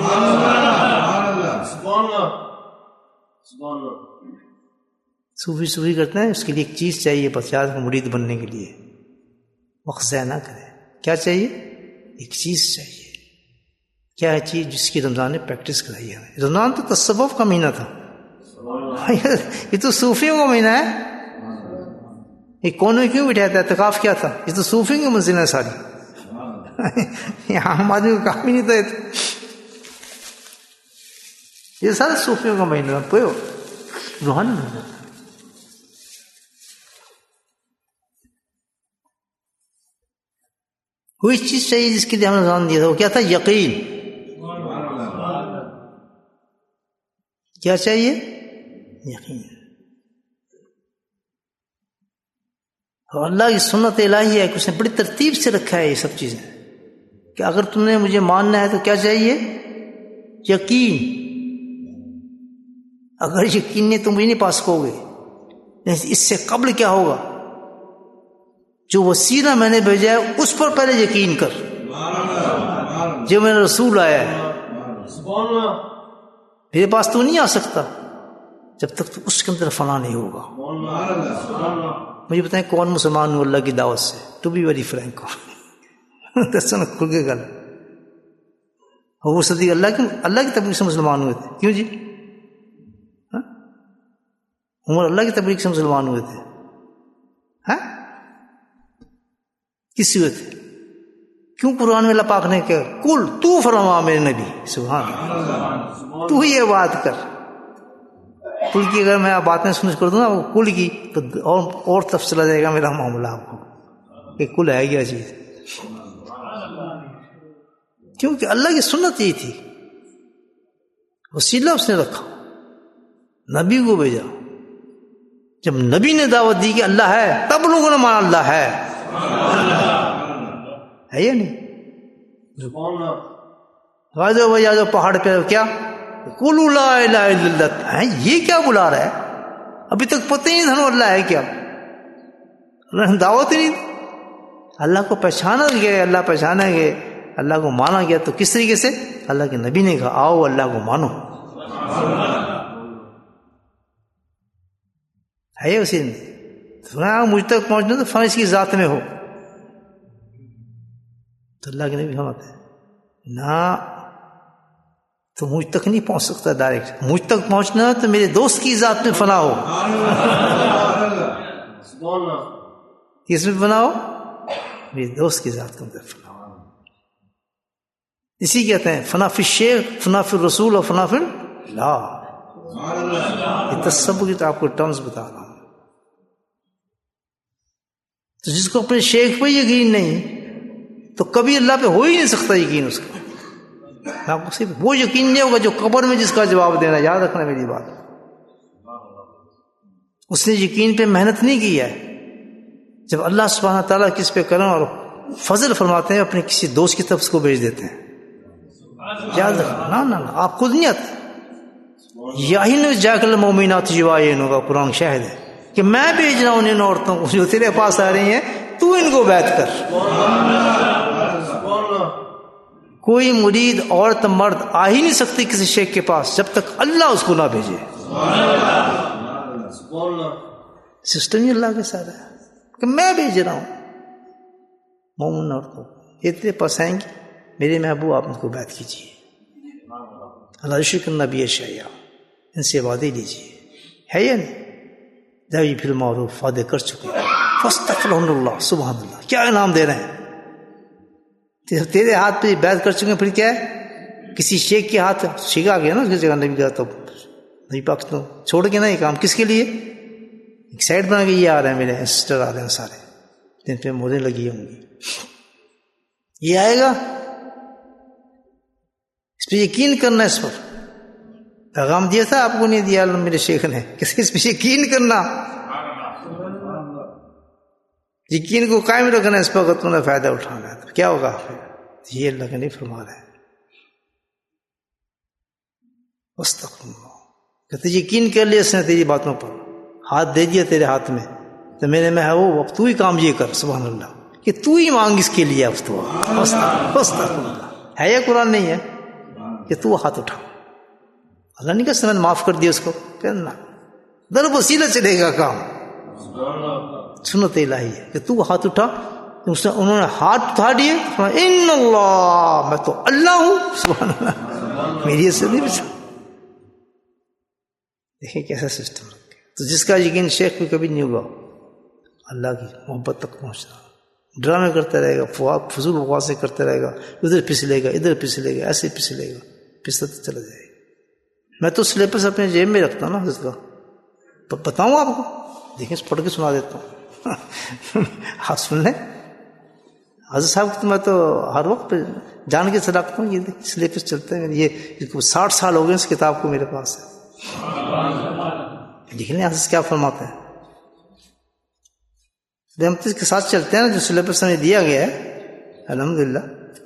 Speaker 1: صوفی کرتے ہیں، اس کے لیے ایک چیز چاہیے بس، یاد کو مرید بننے کے لیے وقت ضائع نہ کرے. کیا چاہیے؟ ایک چیز چاہیے. کیا ہے چیز؟ جس کی رمضان نے پریکٹس کرائی ہے. رمضان تو تصوف کا مہینہ تھا، یہ تو صوفیوں کا مہینہ ہے. یہ کون میں کیوں بٹھایا تھا؟ اعتکاف کیا تھا؟ یہ تو صوفیوں کی منزل ہے ساری. عام آدمی کو کام ہی نہیں تھا. یہ سارا صوفیوں کا مہینہ تھا، روحانی مہینہ. کوئی چیز چاہیے جس کے لیے ہم نے رمضان دیا تھا. وہ کیا تھا؟ یقین. کیا چاہیے؟ یقین. اور اللہ کی سنت الہی ہے کہ اس نے بڑی ترتیب سے رکھا ہے یہ سب چیزیں، کہ اگر تم نے مجھے ماننا ہے تو کیا چاہیے؟ یقین. اگر یقین نہیں تو مجھے نہیں پا سکو گے. اس سے قبل کیا ہوگا؟ جو وسیلہ میں نے بھیجا ہے اس پر پہلے یقین کر. جو میرا رسول آیا ہے میرے پاس تو نہیں آ سکتا جب تک تو اس کے اندر فنا نہیں ہوگا. مجھے بتائیں کون مسلمان ہوں اللہ کی دعوت سے؟ ٹو بی ویری فرینک دسنا کھل کے گل. وہ صدیق اللہ کی تبلیغ سے مسلمان ہوئے تھے. کیوں جی؟ عمر اللہ کی تبلیغ سے مسلمان ہوئے تھے. کس سے ہوئے تھے؟ کیوں قرآن میں اللہ پاک نے کہا کل تو فرما میرے نبی سبحان اللہ تو یہ بات کر. کل کی اگر میں باتیں سمجھ کر دوں نا وہ کل کی تو اور طرف چلا جائے گا میرا معاملہ آپ کو کہ کل ہے کیا چیز. کیونکہ اللہ کی سنت یہی تھی. وسیلہ اس نے رکھا، نبی کو بھیجا. جب نبی نے دعوت دی کہ اللہ ہے تب لوگوں نے مانا اللہ ہے یا نہیں؟ آجو بھائی آجو پہاڑ پہ کیا قولوا لا الہ الا اللہ، یہ کیا بلا رہا ہے؟ ابھی تک پتہ ہی نہیں اللہ ہے کیا. اللہ نے دعوت ہی نہیں. اللہ کو پہچانا گیا، اللہ پہچانا گیا، اللہ کو مانا گیا. تو کس طریقے سے؟ اللہ کے نبی نے کہا آؤ اللہ کو مانو. ہے اسی نے مجھ تک پہنچنا تو فن اس کی ذات میں ہو. تو اللہ کے نبی فرماتے ہیں نہ تو مجھ تک نہیں پہنچ سکتا ڈائریکٹ. مجھ تک پہنچنا تو میرے دوست کی ذات میں فنا ہو. کس میں فنا ہو؟ میرے دوست کی ذات کے اندر فنا ہو. اسی کہتے ہیں فنا فی الشیخ، فنا فی الرسول اور فنا فی اللہ. یہ تصوف کی تو آپ کو ٹرمز بتا رہا ہوں. تو جس کو اپنے شیخ پہ یقین نہیں تو کبھی اللہ پہ ہو ہی نہیں سکتا یقین. اس کا آپ کو صرف وہ یقین نہیں ہوگا جو قبر میں جس کا جواب دینا. یاد رکھنا میری بات. اس نے یقین پہ محنت نہیں کی ہے. جب اللہ سبحانہ تعالیٰ کس پہ کرم اور فضل فرماتے ہیں اپنے کسی دوست کی طرف اس کو بھیج دیتے ہیں. یاد رکھنا نہ آپ خود نہیں آتے. یہی جاکل مومنات جوائن ہوگا. قرآن شاہد ہے کہ میں بھیج رہا ہوں ان عورتوں کو جو تیرے پاس آ رہی ہیں، تو ان کو بیعت کر. کوئی مرید عورت مرد آ ہی نہیں سکتی کسی شیخ کے پاس جب تک اللہ اس کو نہ بھیجے. سسٹم ہی اللہ کے ساتھ ہے کہ میں بھیج رہا ہوں مومن عورتوں یہ تیرے پاس آئیں گی، میرے محبوب آپ ان کو بیعت کیجیے. اللہ شکر نبی شیعہ ان سے وعدے لیجیے. ہے یا نہیں؟ جب پھر معروف وعدے کر چکے فاستغفرن اللہ. سبحان اللہ کیا انعام دے رہے ہیں. تیرے ہاتھ پہ بیعت کر چکے پھر کیا ہے؟ کسی شیخ کے ہاتھ شیخ آ گیا نا اس کی جگہ نبی کا تو نبی پاک تو چھوڑ کے نا یہ کام کس کے لیے؟ ایک سائڈ بنا کے یہ آ رہے ہیں میرے سسٹر آ رہے ہیں سارے جن پہ موریں لگی ہوں گی. یہ آئے گا اس پہ یقین کرنا. اس پر پیغام دیا تھا آپ کو نہیں دیا میرے شیخ نے کسی اس پہ یقین کرنا. یقین کو قائم رکھنا. اس پر اگر تم نے فائدہ اٹھانا ہے تو کیا ہوگا؟ یہ اللہ کا نہیں فرما رہا ہے. کہتے یقین کر لیا اس نے تیری باتوں پر، ہاتھ دے دیا تیرے ہاتھ میں تو میرے میں ہے وہ تو ہی کام یہ کر. سبحان اللہ کہ تو ہی مانگ اس کے لیے. اب تو ہے یہ قرآن نہیں ہے کہ تو ہاتھ اٹھا. اللہ نہیں کہ میں نے معاف کر دیا اس کو. کہنا در وسیلہ چلے گا کام. سنت الہی ہے کہ تو ہاتھ اٹھا. انہوں نے ہاتھ اٹھا دیے. ان اللہ میں تو اللہ ہوں. سبحان اللہ میری سے نہیں بچا. دیکھیں کیسا سسٹم رکھے. تو جس کا یقین شیخ کو کبھی نہیں ہوگا اللہ کی محبت تک پہنچنا. ڈرامے کرتا رہے گا، فضول بکواسیں کرتا رہے گا، ادھر پھسلے گا ادھر پھسلے گا، ایسے پھسلے گا، پھسلتا چلا جائے گا. میں تو سلیبس اپنے جیب میں رکھتا ہوں نا اس کا. بتاؤں آپ کو؟ دیکھیں پڑھ کے سنا دیتا ہوں. آپ سن لیں. حضرت صاحب کو میں تو ہر وقت جان کے رکھتا ہوں. یہ سلیبس چلتا ہے. یہ 60 سال ہو گئے اس کتاب کو میرے پاس ہے. دیکھیں یہاں سے کیا فرماتے ہیں. ہم تو اس کے ساتھ چلتے ہیں نا جو سلیبس ہمیں دیا گیا ہے الحمدللہ.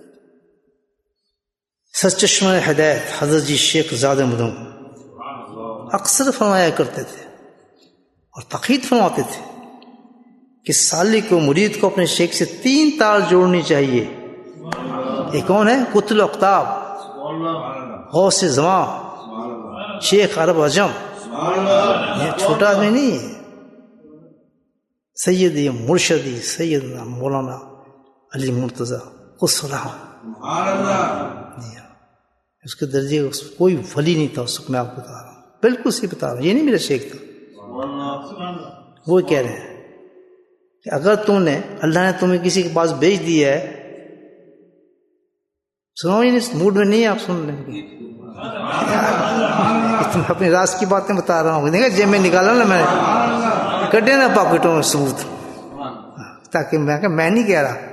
Speaker 1: سرچشمہ ہدایت حضرت جی شیخ زادہ مدعو اکثر فرمایا کرتے تھے اور تاکید فرماتے تھے کہ سالک کو مرید کو اپنے شیخ سے 3 تار جوڑنی چاہیے. یہ کون ہے؟ قطب الاقطاب، غوث زمان، شیخ عرب عجم. یہ چھوٹا آدمی نہیں ہے. سیدی مرشدی سیدنا مولانا علی مرتضی قدس اس کے درجے کوئی ولی نہیں تھا اس وقت. میں آپ کو بتا رہا ہوں، بالکل صحیح بتا رہا ہوں. یہ نہیں میرا شیخ تھا. وہ کہہ رہے ہیں کہ اگر تم نے اللہ نے تمہیں کسی کے پاس بھیج دیا ہے، سنو ہی نہیں، موڈ میں نہیں آپ سن لیں گے. تم اپنی راز کی باتیں بتا رہا ہوں. دیکھا جیب میں نکالا نا میں نے، کٹے نا پاکٹوں میں ثبوت، تاکہ میں نہیں کہہ رہا.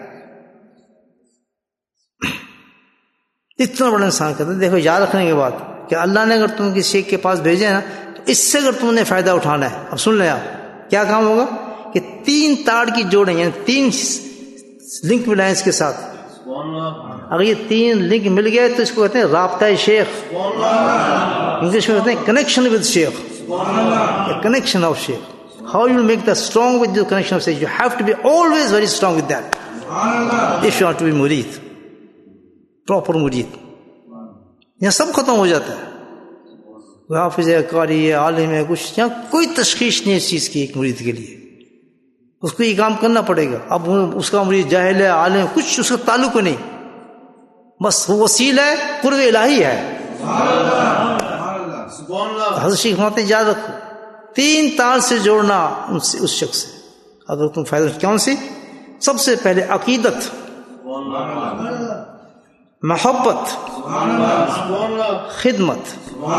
Speaker 1: اتنا بڑا انسان کہتا ہے. دیکھو یاد رکھنے کے بعد کہ اللہ نے اگر تم کسی شیخ کے پاس بھیجے نا تو اس سے اگر تم نے فائدہ اٹھانا ہے، اب سن لیں آپ کیا کام ہوگا کہ 3 تاڑ کی جوڑیں، یعنی 3 لنک ملائیں اس کے ساتھ. اگر یہ 3 لنک مل گئے تو اس کو کہتے ہیں رابطہ شیخ. انگلش میں کہتے ہیں connection with sheikh, connection of sheikh. How you make that strong with the connection of Shaykh? You have to be always very strong with that. If you want to be murid, proper murid. یہاں سب ختم ہو جاتا ہے. کوئی حافظ ہے، قاری ہے، عالم ہے، کچھ یہاں کوئی تشخیص نہیں اس چیز کی. ایک مرید کے لیے اس کو یہ کام کرنا پڑے گا. اب اس کا مرید جاہل ہے، عالم، کچھ اس کا تعلق نہیں، بس وہ وسیلہ ہے، قرب الہی ہے. حضرت شیخ فرماتے ہیں یاد رکھو 3 تار سے جوڑنا اس شخص سے. اگر تم فائدہ کون سی؟ سب سے پہلے عقیدت، محبت، خدمت.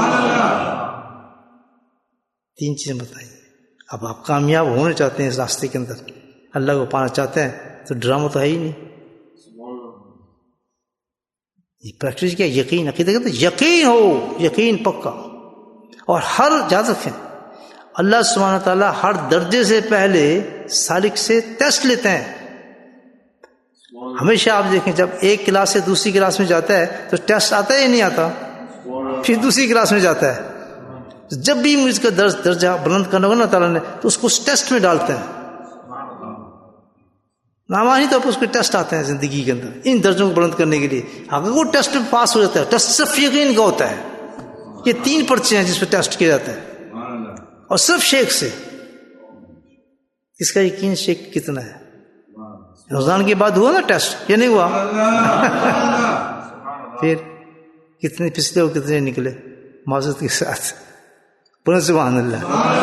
Speaker 1: 3 چیزیں بتائیے. اب آپ کامیاب ہونا چاہتے ہیں اس راستے کے اندر، اللہ کو پانا چاہتے ہیں تو ڈرامہ تو ہے ہی نہیں. یہ پریکٹس کیا؟ یقین. عقیدہ کہتے ہیں یقین ہو، یقین پکا. اور ہر یاد رکھیں اللہ سبحانہ تعالیٰ ہر درجے سے پہلے سالک سے ٹیسٹ لیتے ہیں. ہمیشہ آپ دیکھیں جب ایک کلاس سے دوسری کلاس میں جاتا ہے تو ٹیسٹ آتا ہے یا نہیں آتا؟ پھر دوسری کلاس میں جاتا ہے. جب بھی اس کا درجہ بلند کرنا ہوگا نا تعالیٰ نے تو اس کو اس ٹیسٹ میں ڈالتے ہیں. نامانی طور پر اس کے ٹیسٹ آتے ہیں زندگی کے اندر ان درجوں کو بلند کرنے کے لیے. اگر وہ ٹیسٹ میں پاس ہو جاتا ہے، ٹیسٹ صرف یقین کا ہوتا ہے. یہ 3 پرچے ہیں جس پہ ٹیسٹ کیا جاتا ہے اور صرف شیخ سے. اس کا یقین شیخ کتنا ہے؟ رمضان کے بعد ہوا نا ٹیسٹ، یہ نہیں ہوا؟ پھر کتنے پچھلے اور کتنے نکلے معذرت کے ساتھ. پورا سبحان اللہ.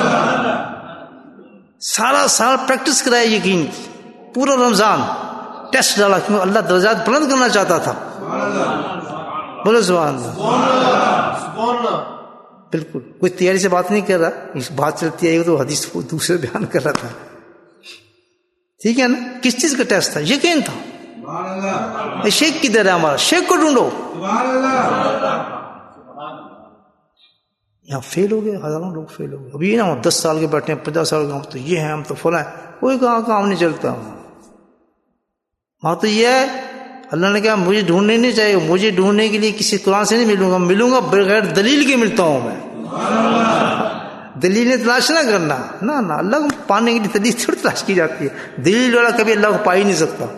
Speaker 1: سارا سال پریکٹس کرائے یقین کی، پورا رمضان ٹیسٹ ڈالا کیوں اللہ درجات بلند کرنا چاہتا تھا. بولو سبحان اللہ. بالکل کوئی تیاری سے بات نہیں کر رہا، اس بات چلتی ہے تو حدیث کو دوسرے بیان کر رہا تھا. ٹھیک ہے نا؟ کس چیز کا ٹیسٹ تھا؟ یقین تھا. شیخ کدھر ہے ہمارا؟ شیخ کو ڈھونڈو. یہاں فیل ہو گئے، ہزاروں لوگ فیل ہو گئے. ابھی نا 10 سال کے بیٹھے ہیں، 50 سال کے، ہم تو یہ ہیں، ہم تو فلاں ہیں. کوئی کہاں کام نہیں چلتا. وہاں تو یہ ہے اللہ نے کہا مجھے ڈھونڈنے نہیں چاہیے. مجھے ڈھونڈنے کے لیے کسی قرآن سے نہیں ملوں گا بغیر دلیل کے ملتا ہوں میں. دلیل تلاش نہ کرنا، نہ اللہ کو پانے کے لیے دلیل تھوڑی تلاش کی جاتی ہے. دلیل والا کبھی اللہ کو پا ہی نہیں سکتا.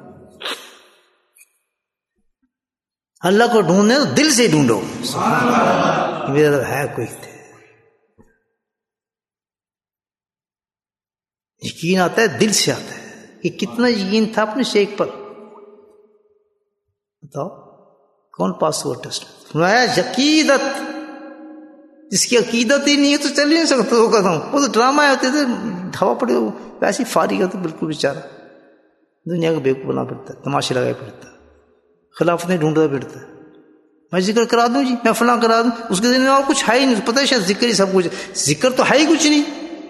Speaker 1: اللہ کو ڈھونڈنے تو دل سے ڈھونڈو. میرا ہے کوئی یقین آتا ہے دل سے آتا ہے. کہ کتنا یقین تھا اپنے شیخ پر؟ بتاؤ کون پاس ہوا ٹیسٹ؟ فرمایا عقیدت. جس کی عقیدت ہی نہیں ہے تو چل ہی نہیں سکتا. وہ کہتا ہوں وہ تو ڈرامہ ہوتے تھے، ہوا پڑے ویسے فارغ ہوتے بالکل بیچارہ دنیا کا بیوقوف بنا پڑتا ہے، تماشے لگائے پڑتا ہے، خلافت نہیں ڈھونڈتا پھرتا ہے. میں ذکر کرا دوں جی، میں فلاں کرا دوں، اس کے دن میں اور کچھ ہے ہی نہیں. پتہ ہے شاید ذکر ہی سب کچھ، ذکر تو ہے ہی کچھ نہیں.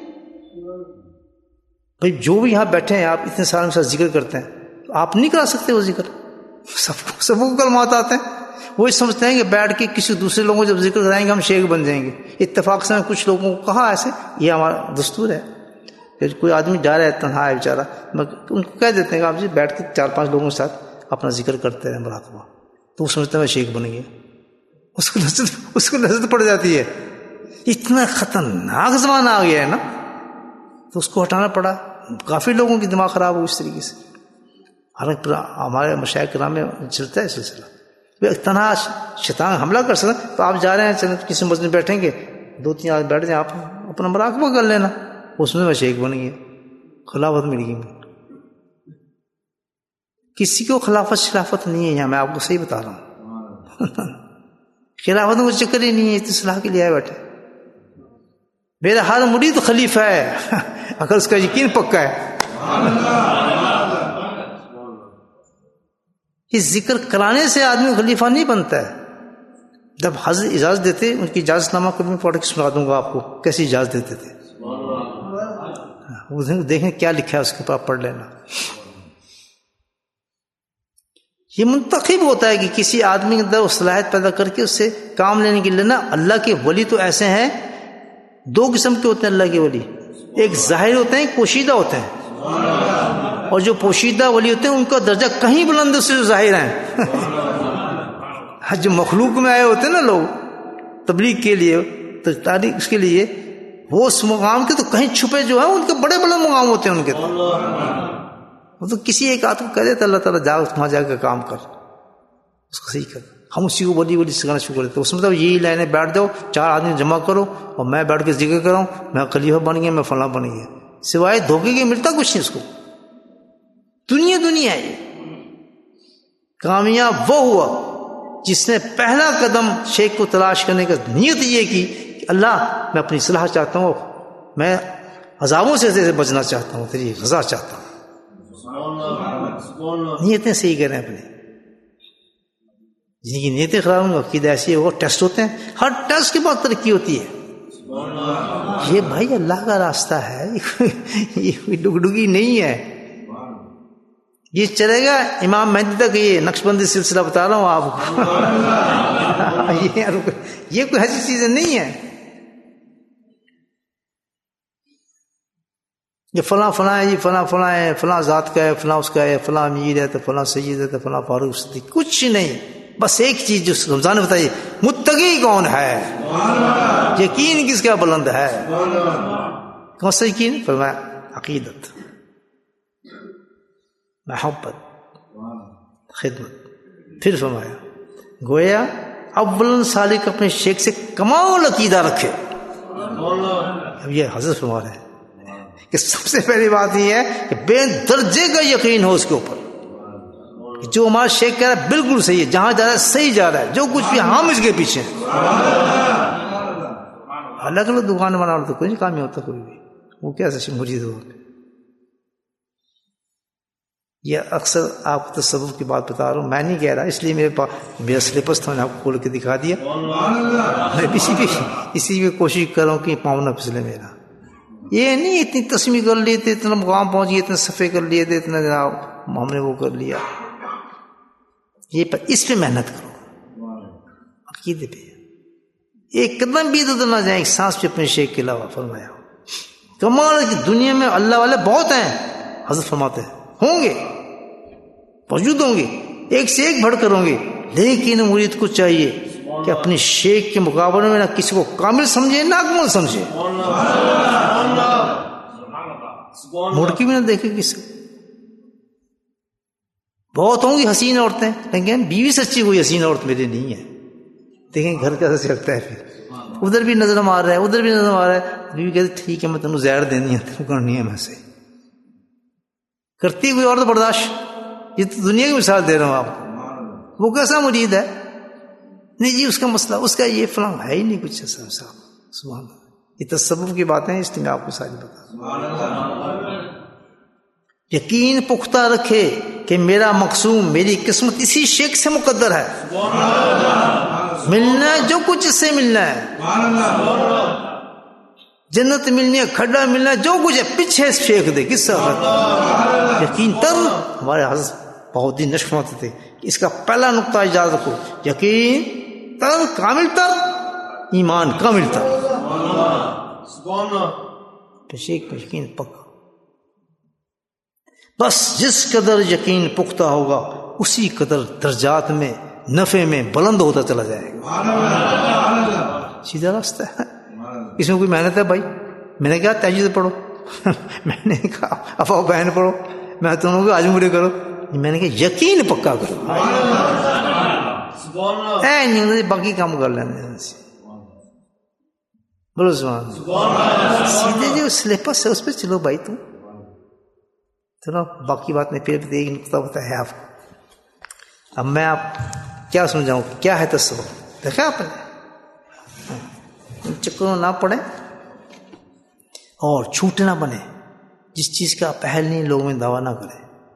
Speaker 1: بھائی جو بھی یہاں بیٹھے ہیں آپ اتنے سال میں ساتھ ذکر کرتے ہیں تو آپ نہیں کرا سکتے وہ ذکر. سب کو کلمات آتے ہیں. وہی سمجھتے ہیں کہ بیٹھ کے کسی دوسرے لوگوں کو جب ذکر کرائیں گے ہم شیخ بن جائیں گے. اتفاق سے کچھ لوگوں کو کہا ایسے، یہ ہمارا دستور ہے. کوئی آدمی جا رہا ہے تنہا ہے بیچارہ، ان کو کہہ دیتے ہیں کہ آپ جی بیٹھ کے 4-5 لوگوں کے ساتھ اپنا ذکر کرتے رہیں مراقبہ، تو وہ سمجھتے ہیں میں شیخ بن گیا. اس کو لذت پڑ جاتی ہے. اتنا خطرناک زمانہ آ گیا ہے نا، تو اس کو ہٹانا پڑا. کافی لوگوں کی دماغ خراب ہو اس طریقے سے. حالانکہ ہمارے مشائخ کرام میں چلتا ہے سلسلہ. تنہا شیطان حملہ کر سکتا، تو آپ جا رہے ہیں چلیں کسی مسجد میں بیٹھیں گے، 2-3 آدمی بیٹھ جائیں، آپ اپنا مراقبہ کر لینا. اس میں شیخ بن گیا، خلافت مل گئی. کسی کو خلافت نہیں ہے یہاں، میں آپ کو صحیح بتا رہا ہوں. خلافت کو چکر ہی نہیں ہے، اصلاح کے لیے آئے بیٹھے. میرا ہر مرید خلیفہ ہے اگر اس کا یقین پکا ہے. اس ذکر کرانے سے آدمی خلیفہ نہیں بنتا ہے. جب حضرت اجازت دیتے، ان کی اجازت نامہ کو میں پڑھ کے سنا دوں گا آپ کو کیسی اجازت دیتے تھے. دیکھیں کیا لکھا ہے اس کے اوپر، پڑھ لینا. یہ منتخب ہوتا ہے کہ کسی آدمی کے اندر صلاحیت پیدا کر کے اس سے کام لینے کے لیے نا. اللہ کے ولی تو ایسے ہیں، 2 قسم کے ہوتے ہیں اللہ کے ولی. ایک ظاہر ہوتے ہیں، ایک پوشیدہ ہوتے ہیں. اور جو پوشیدہ ولی ہوتے ہیں ان کا درجہ کہیں بلند سے جو ظاہر ہیں. جو مخلوق میں آئے ہوتے ہیں نا لوگ تبلیغ کے لیے، تاریخ اس کے لیے، وہ اس مقام کے تو کہیں چھپے جو ہیں ان کے بڑے بڑے مقام ہوتے ہیں ان کے. وہ تو کسی ایک آدمی کو کہہ دیتا اللہ تعالیٰ جا وہاں جا کے کام کر، اس کو صحیح کر. ہم اسی کو ولی سکھانا شروع کر دیتے. اس مطلب یہی لائنیں بیٹھ جاؤ، 4 آدمی جمع کرو اور میں بیٹھ کے ذکر کراؤں، میں خلیفہ بن گیا، میں فلاں بن گیا. سوائے دھوکے کے ملتا کچھ نہیں اس کو. دنیا ہے. کامیاب وہ ہوا جس نے پہلا قدم شیخ کو تلاش کرنے کا نیت یہ کی کہ اللہ میں اپنی اصلاح چاہتا ہوں، میں عذابوں سے بچنا چاہتا ہوں، تیری رضا چاہتا ہوں. نیتیں صحیح کریں اپنی. جن کی نیتیں خراب ہوں، عقیدہ ایسی ہے. وہ ٹیسٹ ہوتے ہیں، ہر ٹیسٹ کے بعد ترقی ہوتی ہے. یہ بھائی اللہ کا راستہ ہے، یہ کوئی ڈگڈگی نہیں ہے. یہ چلے گا امام مہدی تک. یہ نقشبندی سلسلہ بتا رہا ہوں آپ کو. یہ کوئی ایسی چیزیں نہیں ہے. یہ فلاں ہے، یہ فلاں ہے، فلاں ذات کا ہے، فلاں اس کا ہے، فلاں امیر ہے تو فلاں سید ہے تو فلاں فاروق صدیق. کچھ نہیں. بس ایک چیز جو رمضان نے بتائی، متقی کون ہے، یقین کس کا بلند ہے. کون سا یقین؟ فرمایا عقیدت، محبت، خدمت. پھر فرمایا گویا اول سالک اپنے شیخ سے کمال عقیدہ رکھے. اب یہ حضرت فرما رہے ہیں کہ سب سے پہلی بات یہ ہے کہ بے درجے کا یقین ہو اس کے اوپر. جو ہمارا شیخ کہہ رہا ہے بالکل صحیح ہے، جہاں جا رہا ہے صحیح جا رہا ہے، جو کچھ بھی ہم اس کے پیچھے ہیں. الگ الگ دکان بنا تو کوئی کام نہیں ہوتا کوئی بھی. وہ کیسے مرید ہو. یہ اکثر آپ کو تصوف کی بات بتا رہا ہوں، میں نہیں کہہ رہا. اس لیے میرا سلیبس تھا، میں نے آپ کو کھول کے دکھا دیا. میں اسی میں کوشش کر رہا ہوں کہ پاؤں نہ پھسلے میرا. یہ نہیں اتنی تسمیح کر لی تھے، اتنا مقام پہنچ گئے، اتنے صفحے کر لیے تھے، اتنا جناب ہم نے وہ کر لیا. یہ اس پہ محنت کرو، عقیدے پہ. ایک قدم بھی ادھر نہ جائیں، ایک سانس پہ اپنے شیخ کے علاوہ. فرمایا کمال ہے کہ دنیا میں اللہ والے بہت ہیں. حضرت فرماتے ہیں ہوں گے، موجود ہوں گے، ایک سے ایک بڑھ کر ہوں گے، لیکن مرید کو چاہیے کہ اپنے شیخ کے مقابلے میں نہ کسی کو کامل سمجھے نہ اکمل سمجھے. مڑ کے بھی نہ دیکھے کسی. بہت ہوں گی حسین عورتیں، لیکن بیوی سچی کوئی حسین عورت میرے نہیں ہے. دیکھیں گھر کیسے چلتا ہے. پھر ادھر بھی نظر مار رہا ہے، ادھر بھی نظر مار رہا ہے. بیوی کہتی ٹھیک ہے میں تمہیں زہر دینی ہے، تم کرنی ہے. میں سے کرتی کوئی عورت برداشت. یہ تو دنیا کی مثال دے رہا ہوں آپ کو. وہ کیسا مرید ہے؟ نہیں جی اس کا مسئلہ، اس کا یہ فلاں ہے ہی نہیں کچھ ایسا. سبحان اللہ. یہ تصوف کی باتیں اس لیے میں آپ کو ساری بتا. یقین پختہ رکھے کہ میرا مقصود، میری قسمت اسی شیخ سے مقدر ہے. ملنا ہے جو کچھ اس سے ملنا ہے، جنت ملنی ہے، کھڈا ملنا ہے، جو کچھ ہے پیچھے شیخ دے. کس سے یقین تر ہمارے حضرت بہت دن نشق فرماتے تھے کہ اس کا پہلا نقطہ اجازت رکھو، یقین تر کامل تر، ایمان کامل تر، یقین پکا. بس جس قدر یقین پختہ ہوگا اسی قدر درجات میں نفع میں بلند ہوتا چلا جائے گا. سیدھا راستہ ہے. اس میں کوئی محنت ہے بھائی؟ میں نے کہا تہجد پڑھو، میں نے کہا افواہ بہن پڑھو، میں تمہوں کو آجمورے کرو. میں نے کہا یقین پکا کرو، باقی کام کر لینے. بولو سبحان اللہ. سیدھے جو سلیبس ہے اس پہ چلو بھائی تم. چلو باقی بات نہیں، پھر ایک نقطہ بتایا آپ کو. اب میں آپ کیا سمجھاؤں کیا ہے تصور؟ دیکھا آپ نے، چکروں نہ پڑے اور چھوٹے نہ بنے. جس چیز کا پہل نہیں لوگوں میں دعویٰ نہ کرے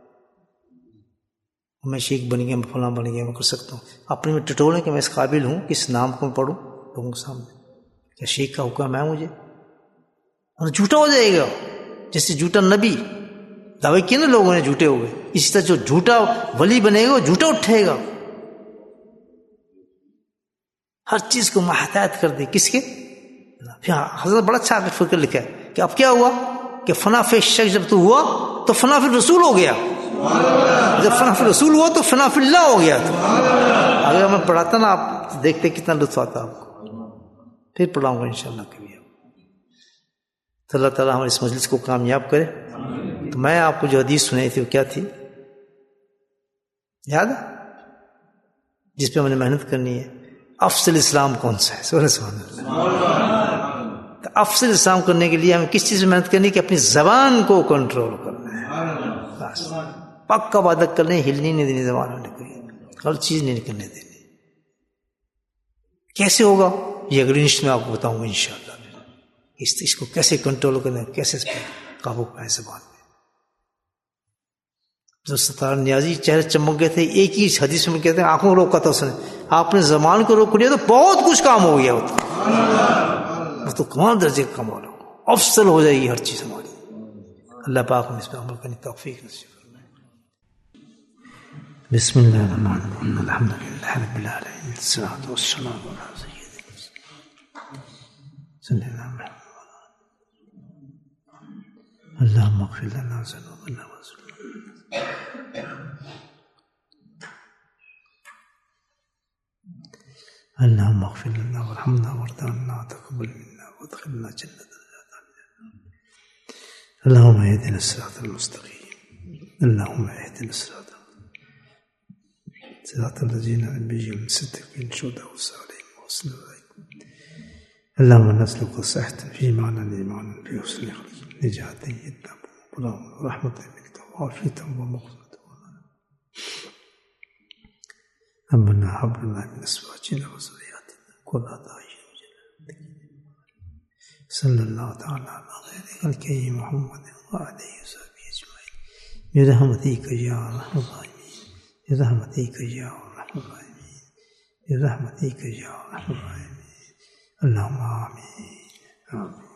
Speaker 1: میں شیخ بن گیا، میں فلاں بن گیا، میں کر سکتا ہوں. اپنے میں ٹٹولنے کے میں اس قابل ہوں کہ اس نام کو میں پڑھوں لوگوں کے سامنے. کیا شیخ کا حکم ہے مجھے؟ اور جھوٹا ہو جائے گا. جیسے جھوٹا نبی دعوے کیے نا لوگوں نے، جھوٹے ہو گئے. اسی طرح جو جھوٹا ولی بنے گا وہ جھوٹا اٹھے گا. ہر چیز کو محتاط کر دے. کس کے؟ حضرت بڑا اچھا فکر لکھا ہے کہ اب کیا ہوا کہ فنا فی شخص جب تو ہوا تو فنا فی رسول ہو گیا. جب فنا فی رسول ہوا تو فنا فی اللہ ہو گیا. اگر میں پڑھاتا نا آپ دیکھتے کتنا لطف آتا آپ کو. پھر پڑھاؤں گا انشاءاللہ کبھی. تو اللہ تعالیٰ ہمارے اس مجلس کو کامیاب کرے. تو میں آپ کو جو حدیث سنائی تھی وہ کیا تھی یاد ہے؟ جس پہ ہم نے محنت کرنی ہے. افضل اسلام کون سا ہے؟ سبحان اللہ. تو افضل اسلام کرنے کے لیے ہمیں کس چیز میں محنت کرنی ہے کہ اپنی زبان کو کنٹرول کرنا ہے. بس پکا عبادت کرنے، ہلنی نہیں دینی زبان میں، ہر چیز نہیں نکلنے دینی. کیسے ہوگا یہ اگلی نشست میں آپ کو بتاؤں گا انشاءاللہ. اس کو کیسے کنٹرول کرنا ہے، کیسے اس پہ قابو پائے زبان میں. جو ستار نیازی چہرے چمک گئے تھے، ایک ہی حدیث میں کہتے ہیں آنکھوں کو روکا تھا اس نے. آپ نے زبان کو روک لیا تو بہت کچھ کام ہو گیا. وہ تو کمال درجے کا کام ہو رہا، افضل ہو جائے گی ہر چیز ہماری. اللہ پاک نے اس پہ عمل کرنے کی توفیق نصیب فرمائے. بسم اللہ الرحمن الرحیم. الحمد للہ رب العالمین، والصلاۃ والسلام علی سیدنا صلی اللہ علیہ وسلم. اللهم اغفر لنا ذنوبنا اللهم اغفر لنا وارحمنا وارض عنا وتقبل منا وادخلنا جنة اللهم اهدنا الصراط المستقيم. اللهم اهدنا الصراط الذين أنعمت عليهم الصديقين الشهداء والصالحين وحسن أولئك. اللهم نسألك الصحة في معنى الإيمان في حسن خلق نجاة ورحمة منك وعافية ومغفرة. ربنا هب لنا من أزواجنا وذرياتنا قرة أعين صلى الله تعالى على خير خلقه محمد وآله وصحبه أجمعين برحمتك يا أرحم الراحمين برحمتك يا أرحم الراحمين برحمتك يا أرحم الراحمين. اللهم آمين آمين.